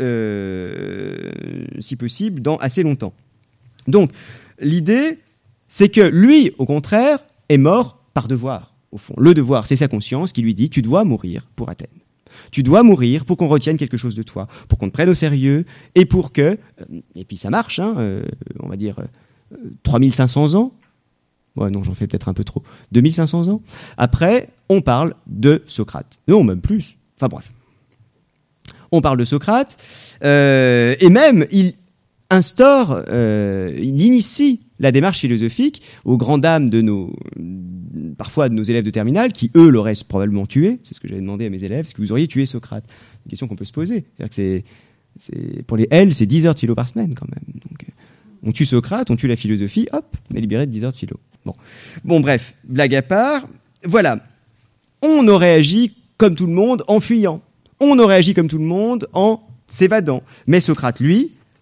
dans assez longtemps. Donc, l'idée, c'est que lui, au contraire, est mort par devoir, au fond. Le devoir, c'est sa conscience qui lui dit « tu dois mourir pour Athènes ». Tu dois mourir pour qu'on retienne quelque chose de toi, pour qu'on te prenne au sérieux, et pour que, et puis ça marche, on va dire 3500 ans, ouais non j'en fais peut-être un peu trop, 2500 ans, après on parle de Socrate, non même plus, enfin bref. On parle de Socrate, et même il instaure, il initie la démarche philosophique aux grandes dames parfois de nos élèves de terminale, qui eux l'auraient probablement tué. C'est ce que j'avais demandé à mes élèves, est-ce que vous auriez tué Socrate ? Une question qu'on peut se poser. C'est-à-dire que pour les L, c'est 10 heures de philo par semaine quand même. Donc, on tue Socrate, on tue la philosophie, hop, on est libéré de 10 heures de philo. Bon bref, blague à part, voilà. On aurait agi comme tout le monde en fuyant. On aurait agi comme tout le monde en s'évadant. Mais Socrate, lui,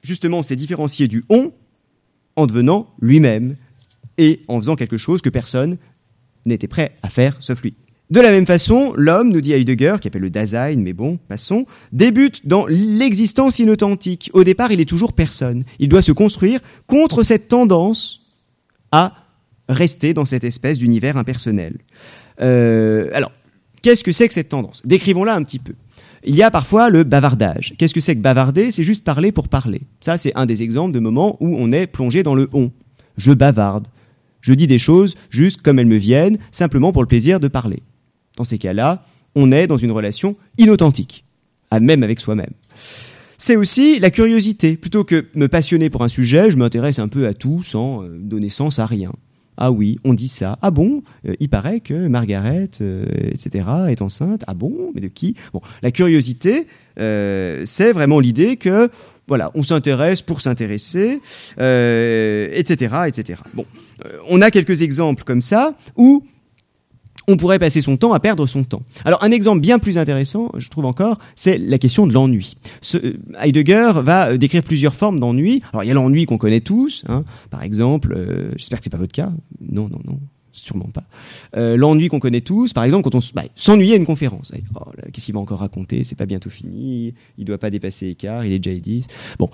justement s'est différencié du on en devenant lui-même et en faisant quelque chose que personne n'était prêt à faire sauf lui. De la même façon, l'homme, nous dit Heidegger, qui appelle le Dasein, mais bon, passons, débute dans l'existence inauthentique. Au départ, il est toujours personne. Il doit se construire contre cette tendance à rester dans cette espèce d'univers impersonnel. Alors, qu'est-ce que c'est que cette tendance ? Décrivons-la un petit peu. Il y a parfois le bavardage. Qu'est-ce que c'est que bavarder ? C'est juste parler pour parler. Ça, c'est un des exemples de moments où on est plongé dans le on. Je bavarde. Je dis des choses juste comme elles me viennent, simplement pour le plaisir de parler. Dans ces cas-là, on est dans une relation inauthentique, même avec soi-même. C'est aussi la curiosité. Plutôt que me passionner pour un sujet, je m'intéresse un peu à tout sans donner sens à rien. Ah oui, on dit ça. Ah bon, il paraît que Margaret, etc., est enceinte. Ah bon, mais de qui ? Bon, la curiosité, c'est vraiment l'idée que, voilà, on s'intéresse pour s'intéresser, etc., etc. Bon, on a quelques exemples comme ça où on pourrait passer son temps à perdre son temps. Alors, un exemple bien plus intéressant, je trouve encore, c'est la question de l'ennui. Heidegger va décrire plusieurs formes d'ennui. Alors, il y a l'ennui qu'on connaît tous, hein. Par exemple, j'espère que c'est pas votre cas. Non, sûrement pas. L'ennui qu'on connaît tous, par exemple, quand on s'ennuie à une conférence. Oh là, qu'est-ce qu'il va encore raconter ? C'est pas bientôt fini. Il doit pas dépasser l'écart. Il est déjà 10. Bon,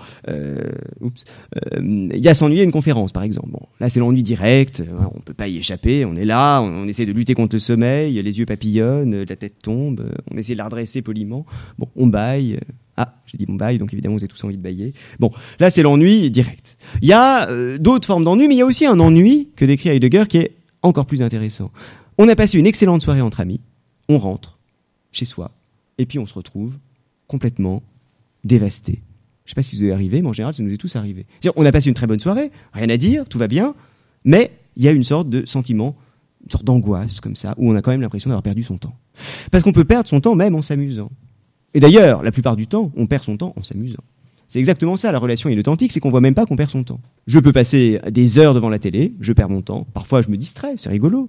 il y a s'ennuyer à une conférence, par exemple. Bon, là, c'est l'ennui direct. On peut pas y échapper. On est là. On essaie de lutter contre le sommeil. Les yeux papillonnent. La tête tombe. On essaie de la redresser poliment. Bon, on bâille. Ah, j'ai dit bon bâille, donc évidemment, vous avez tous envie de bâiller. Bon, là, c'est l'ennui direct. Il y a d'autres formes d'ennui, mais il y a aussi un ennui que décrit Heidegger qui est encore plus intéressant. On a passé une excellente soirée entre amis, on rentre chez soi, et puis on se retrouve complètement dévasté. Je ne sais pas si vous est arrivé, mais en général, ça nous est tous arrivé. C'est-à-dire, on a passé une très bonne soirée, rien à dire, tout va bien, mais il y a une sorte de sentiment, une sorte d'angoisse comme ça, où on a quand même l'impression d'avoir perdu son temps. Parce qu'on peut perdre son temps même en s'amusant. Et d'ailleurs, la plupart du temps, on perd son temps en s'amusant. C'est exactement ça, la relation inauthentique, c'est qu'on voit même pas qu'on perd son temps. Je peux passer des heures devant la télé, je perds mon temps. Parfois, je me distrais, c'est rigolo.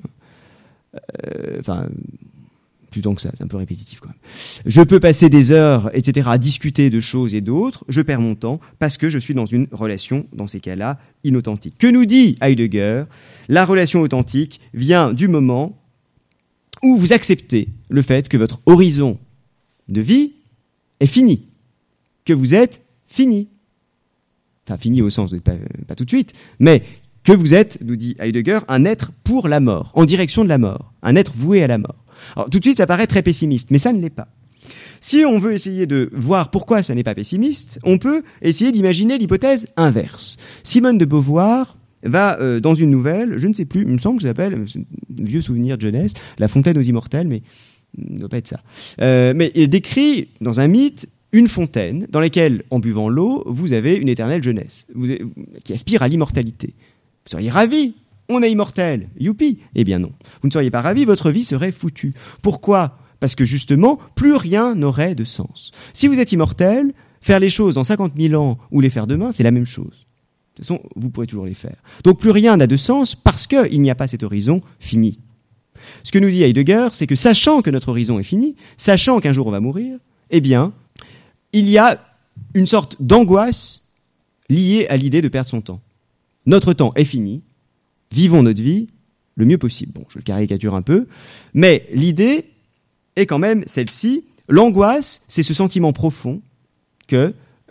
Plus tant que ça, c'est un peu répétitif quand même. Je peux passer des heures, etc., à discuter de choses et d'autres, je perds mon temps parce que je suis dans une relation, dans ces cas-là, inauthentique. Que nous dit Heidegger ? La relation authentique vient du moment où vous acceptez le fait que votre horizon de vie est fini. Que vous êtes fini. Enfin, fini au sens, vous n'êtes pas tout de suite, mais que vous êtes, nous dit Heidegger, un être pour la mort, en direction de la mort, un être voué à la mort. Alors, tout de suite, ça paraît très pessimiste, mais ça ne l'est pas. Si on veut essayer de voir pourquoi ça n'est pas pessimiste, on peut essayer d'imaginer l'hypothèse inverse. Simone de Beauvoir va, dans une nouvelle, je ne sais plus, il me semble que ça s'appelle, c'est un vieux souvenir de jeunesse, La Fontaine aux Immortels, mais ça ne doit pas être ça. Mais il décrit, dans un mythe, une fontaine dans laquelle, en buvant l'eau, vous avez une éternelle jeunesse qui aspire à l'immortalité. Vous seriez ravi, on est immortel, youpi. Eh bien non, vous ne seriez pas ravi, votre vie serait foutue. Pourquoi ? Parce que justement, plus rien n'aurait de sens. Si vous êtes immortel, faire les choses dans 50 000 ans ou les faire demain, c'est la même chose. De toute façon, vous pourrez toujours les faire. Donc plus rien n'a de sens parce qu'il n'y a pas cet horizon fini. Ce que nous dit Heidegger, c'est que sachant que notre horizon est fini, sachant qu'un jour on va mourir, eh bien, il y a une sorte d'angoisse liée à l'idée de perdre son temps. Notre temps est fini, vivons notre vie le mieux possible. Bon, je le caricature un peu, mais l'idée est quand même celle-ci. L'angoisse, c'est ce sentiment profond que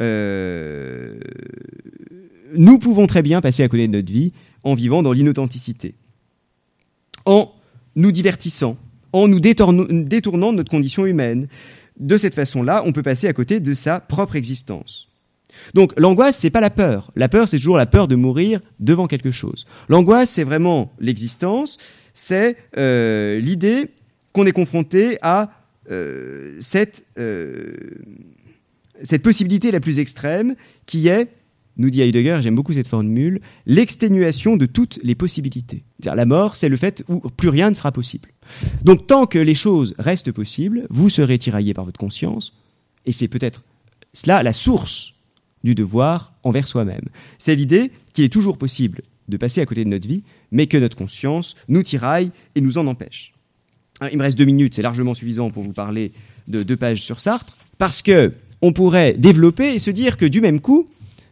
nous pouvons très bien passer à côté de notre vie en vivant dans l'inauthenticité, en nous divertissant, en nous détournant de notre condition humaine. De cette façon-là, on peut passer à côté de sa propre existence. Donc l'angoisse, c'est pas la peur. La peur, c'est toujours la peur de mourir devant quelque chose. L'angoisse, c'est vraiment l'existence, c'est l'idée qu'on est confronté à cette possibilité la plus extrême qui est, nous dit Heidegger, j'aime beaucoup cette formule, l'exténuation de toutes les possibilités. C'est-à-dire la mort, c'est le fait où plus rien ne sera possible. Donc tant que les choses restent possibles, vous serez tiraillé par votre conscience, et c'est peut-être cela la source du devoir envers soi-même. C'est l'idée qu'il est toujours possible de passer à côté de notre vie, mais que notre conscience nous tiraille et nous en empêche. Il me reste 2 minutes, c'est largement suffisant pour vous parler de 2 pages sur Sartre, parce que on pourrait développer et se dire que du même coup,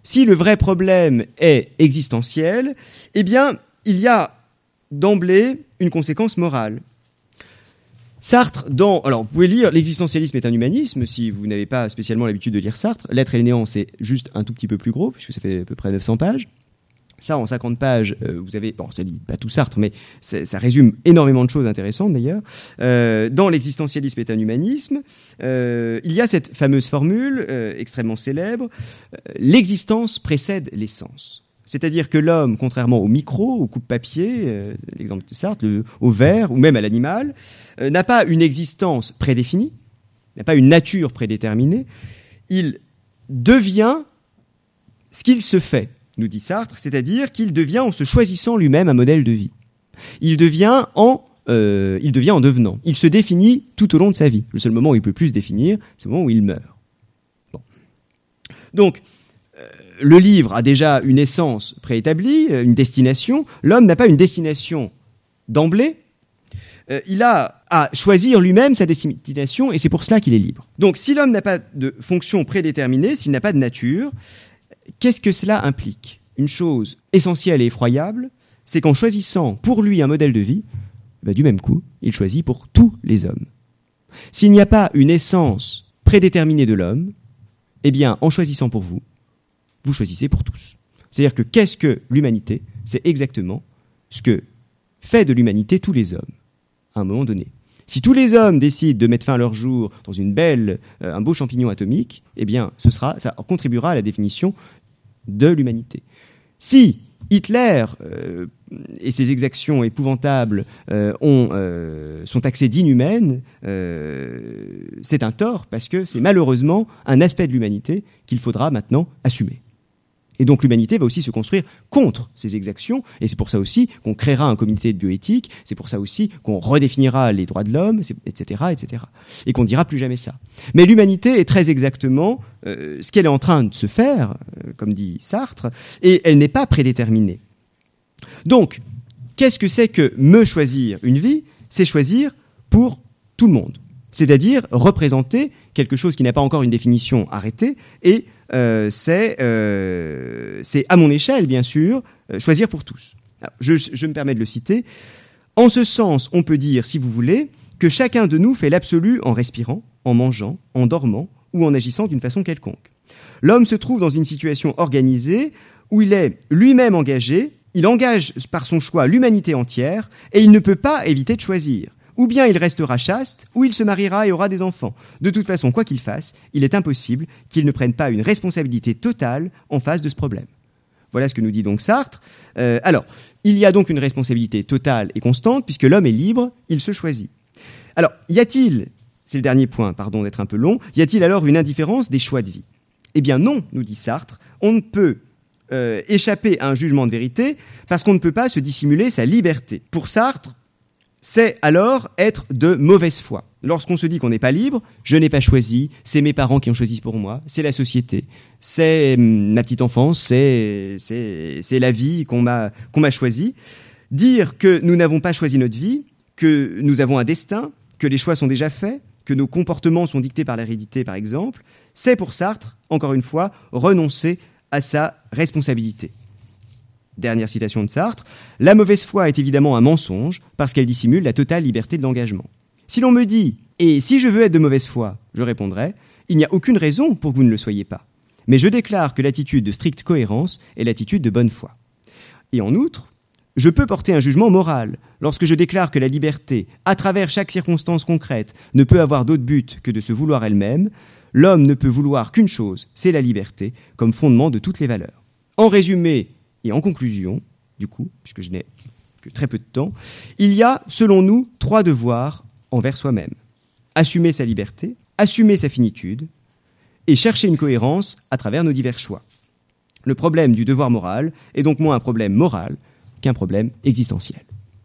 si le vrai problème est existentiel, eh bien, il y a d'emblée une conséquence morale. Sartre, alors vous pouvez lire L'existentialisme est un humanisme, si vous n'avez pas spécialement l'habitude de lire Sartre. L'être et le néant, c'est juste un tout petit peu plus gros, puisque ça fait à peu près 900 pages. Ça, en 50 pages, vous avez... Bon, ça dit pas tout Sartre, mais ça résume énormément de choses intéressantes, d'ailleurs. Dans L'existentialisme est un humanisme, il y a cette fameuse formule extrêmement célèbre, l'existence précède l'essence. C'est-à-dire que l'homme, contrairement au micro, au coupe-papier, l'exemple de Sartre, au verre, ou même à l'animal, n'a pas une existence prédéfinie, n'a pas une nature prédéterminée. Il devient ce qu'il se fait, nous dit Sartre, c'est-à-dire qu'il devient en se choisissant lui-même un modèle de vie. Il devient en devenant. Il se définit tout au long de sa vie. Le seul moment où il ne peut plus se définir, c'est le moment où il meurt. Bon. Donc, le livre a déjà une essence préétablie, une destination. L'homme n'a pas une destination d'emblée. Il a à choisir lui-même sa destination et c'est pour cela qu'il est libre. Donc si l'homme n'a pas de fonction prédéterminée, s'il n'a pas de nature, qu'est-ce que cela implique ? Une chose essentielle et effroyable, c'est qu'en choisissant pour lui un modèle de vie, du même coup, il choisit pour tous les hommes. S'il n'y a pas une essence prédéterminée de l'homme, eh bien, en choisissant pour vous, vous choisissez pour tous. C'est-à-dire que qu'est-ce que l'humanité ? C'est exactement ce que fait de l'humanité tous les hommes, à un moment donné. Si tous les hommes décident de mettre fin à leur jour dans un beau champignon atomique, eh bien, ça contribuera à la définition de l'humanité. Si Hitler et ses exactions épouvantables sont taxées d'inhumaines, c'est un tort, parce que c'est malheureusement un aspect de l'humanité qu'il faudra maintenant assumer. Et donc l'humanité va aussi se construire contre ces exactions, et c'est pour ça aussi qu'on créera un comité de bioéthique, c'est pour ça aussi qu'on redéfinira les droits de l'homme, etc., etc. Et qu'on ne dira plus jamais ça. Mais l'humanité est très exactement ce qu'elle est en train de se faire, comme dit Sartre, et elle n'est pas prédéterminée. Donc, qu'est-ce que c'est que me choisir une vie ? C'est choisir pour tout le monde. C'est-à-dire représenter quelque chose qui n'a pas encore une définition arrêtée, et c'est à mon échelle, bien sûr, choisir pour tous. Alors, je me permets de le citer. En ce sens, on peut dire, si vous voulez, que chacun de nous fait l'absolu en respirant, en mangeant, en dormant ou en agissant d'une façon quelconque. L'homme se trouve dans une situation organisée où il est lui-même engagé, il engage par son choix l'humanité entière et il ne peut pas éviter de choisir. Ou bien il restera chaste, ou il se mariera et aura des enfants. De toute façon, quoi qu'il fasse, il est impossible qu'il ne prenne pas une responsabilité totale en face de ce problème. Voilà ce que nous dit donc Sartre. Alors, il y a donc une responsabilité totale et constante, puisque l'homme est libre, il se choisit. Alors, y a-t-il, c'est le dernier point, pardon d'être un peu long, y a-t-il alors une indifférence des choix de vie ? Eh bien non, nous dit Sartre, on ne peut échapper à un jugement de vérité parce qu'on ne peut pas se dissimuler sa liberté. Pour Sartre, c'est alors être de mauvaise foi. Lorsqu'on se dit qu'on n'est pas libre, je n'ai pas choisi, c'est mes parents qui ont choisi pour moi, c'est la société, c'est ma petite enfance, c'est la vie qu'on m'a choisie. Dire que nous n'avons pas choisi notre vie, que nous avons un destin, que les choix sont déjà faits, que nos comportements sont dictés par l'hérédité, par exemple, c'est pour Sartre, encore une fois, renoncer à sa responsabilité. Dernière citation de Sartre, « La mauvaise foi est évidemment un mensonge parce qu'elle dissimule la totale liberté de l'engagement. Si l'on me dit « Et si je veux être de mauvaise foi ?» je répondrai « Il n'y a aucune raison pour que vous ne le soyez pas. Mais je déclare que l'attitude de stricte cohérence est l'attitude de bonne foi. Et en outre, je peux porter un jugement moral lorsque je déclare que la liberté, à travers chaque circonstance concrète, ne peut avoir d'autre but que de se vouloir elle-même. L'homme ne peut vouloir qu'une chose, c'est la liberté, comme fondement de toutes les valeurs. En résumé, et en conclusion, du coup, puisque je n'ai que très peu de temps, il y a, selon nous, 3 devoirs envers soi-même. Assumer sa liberté, assumer sa finitude, et chercher une cohérence à travers nos divers choix. Le problème du devoir moral est donc moins un problème moral qu'un problème existentiel.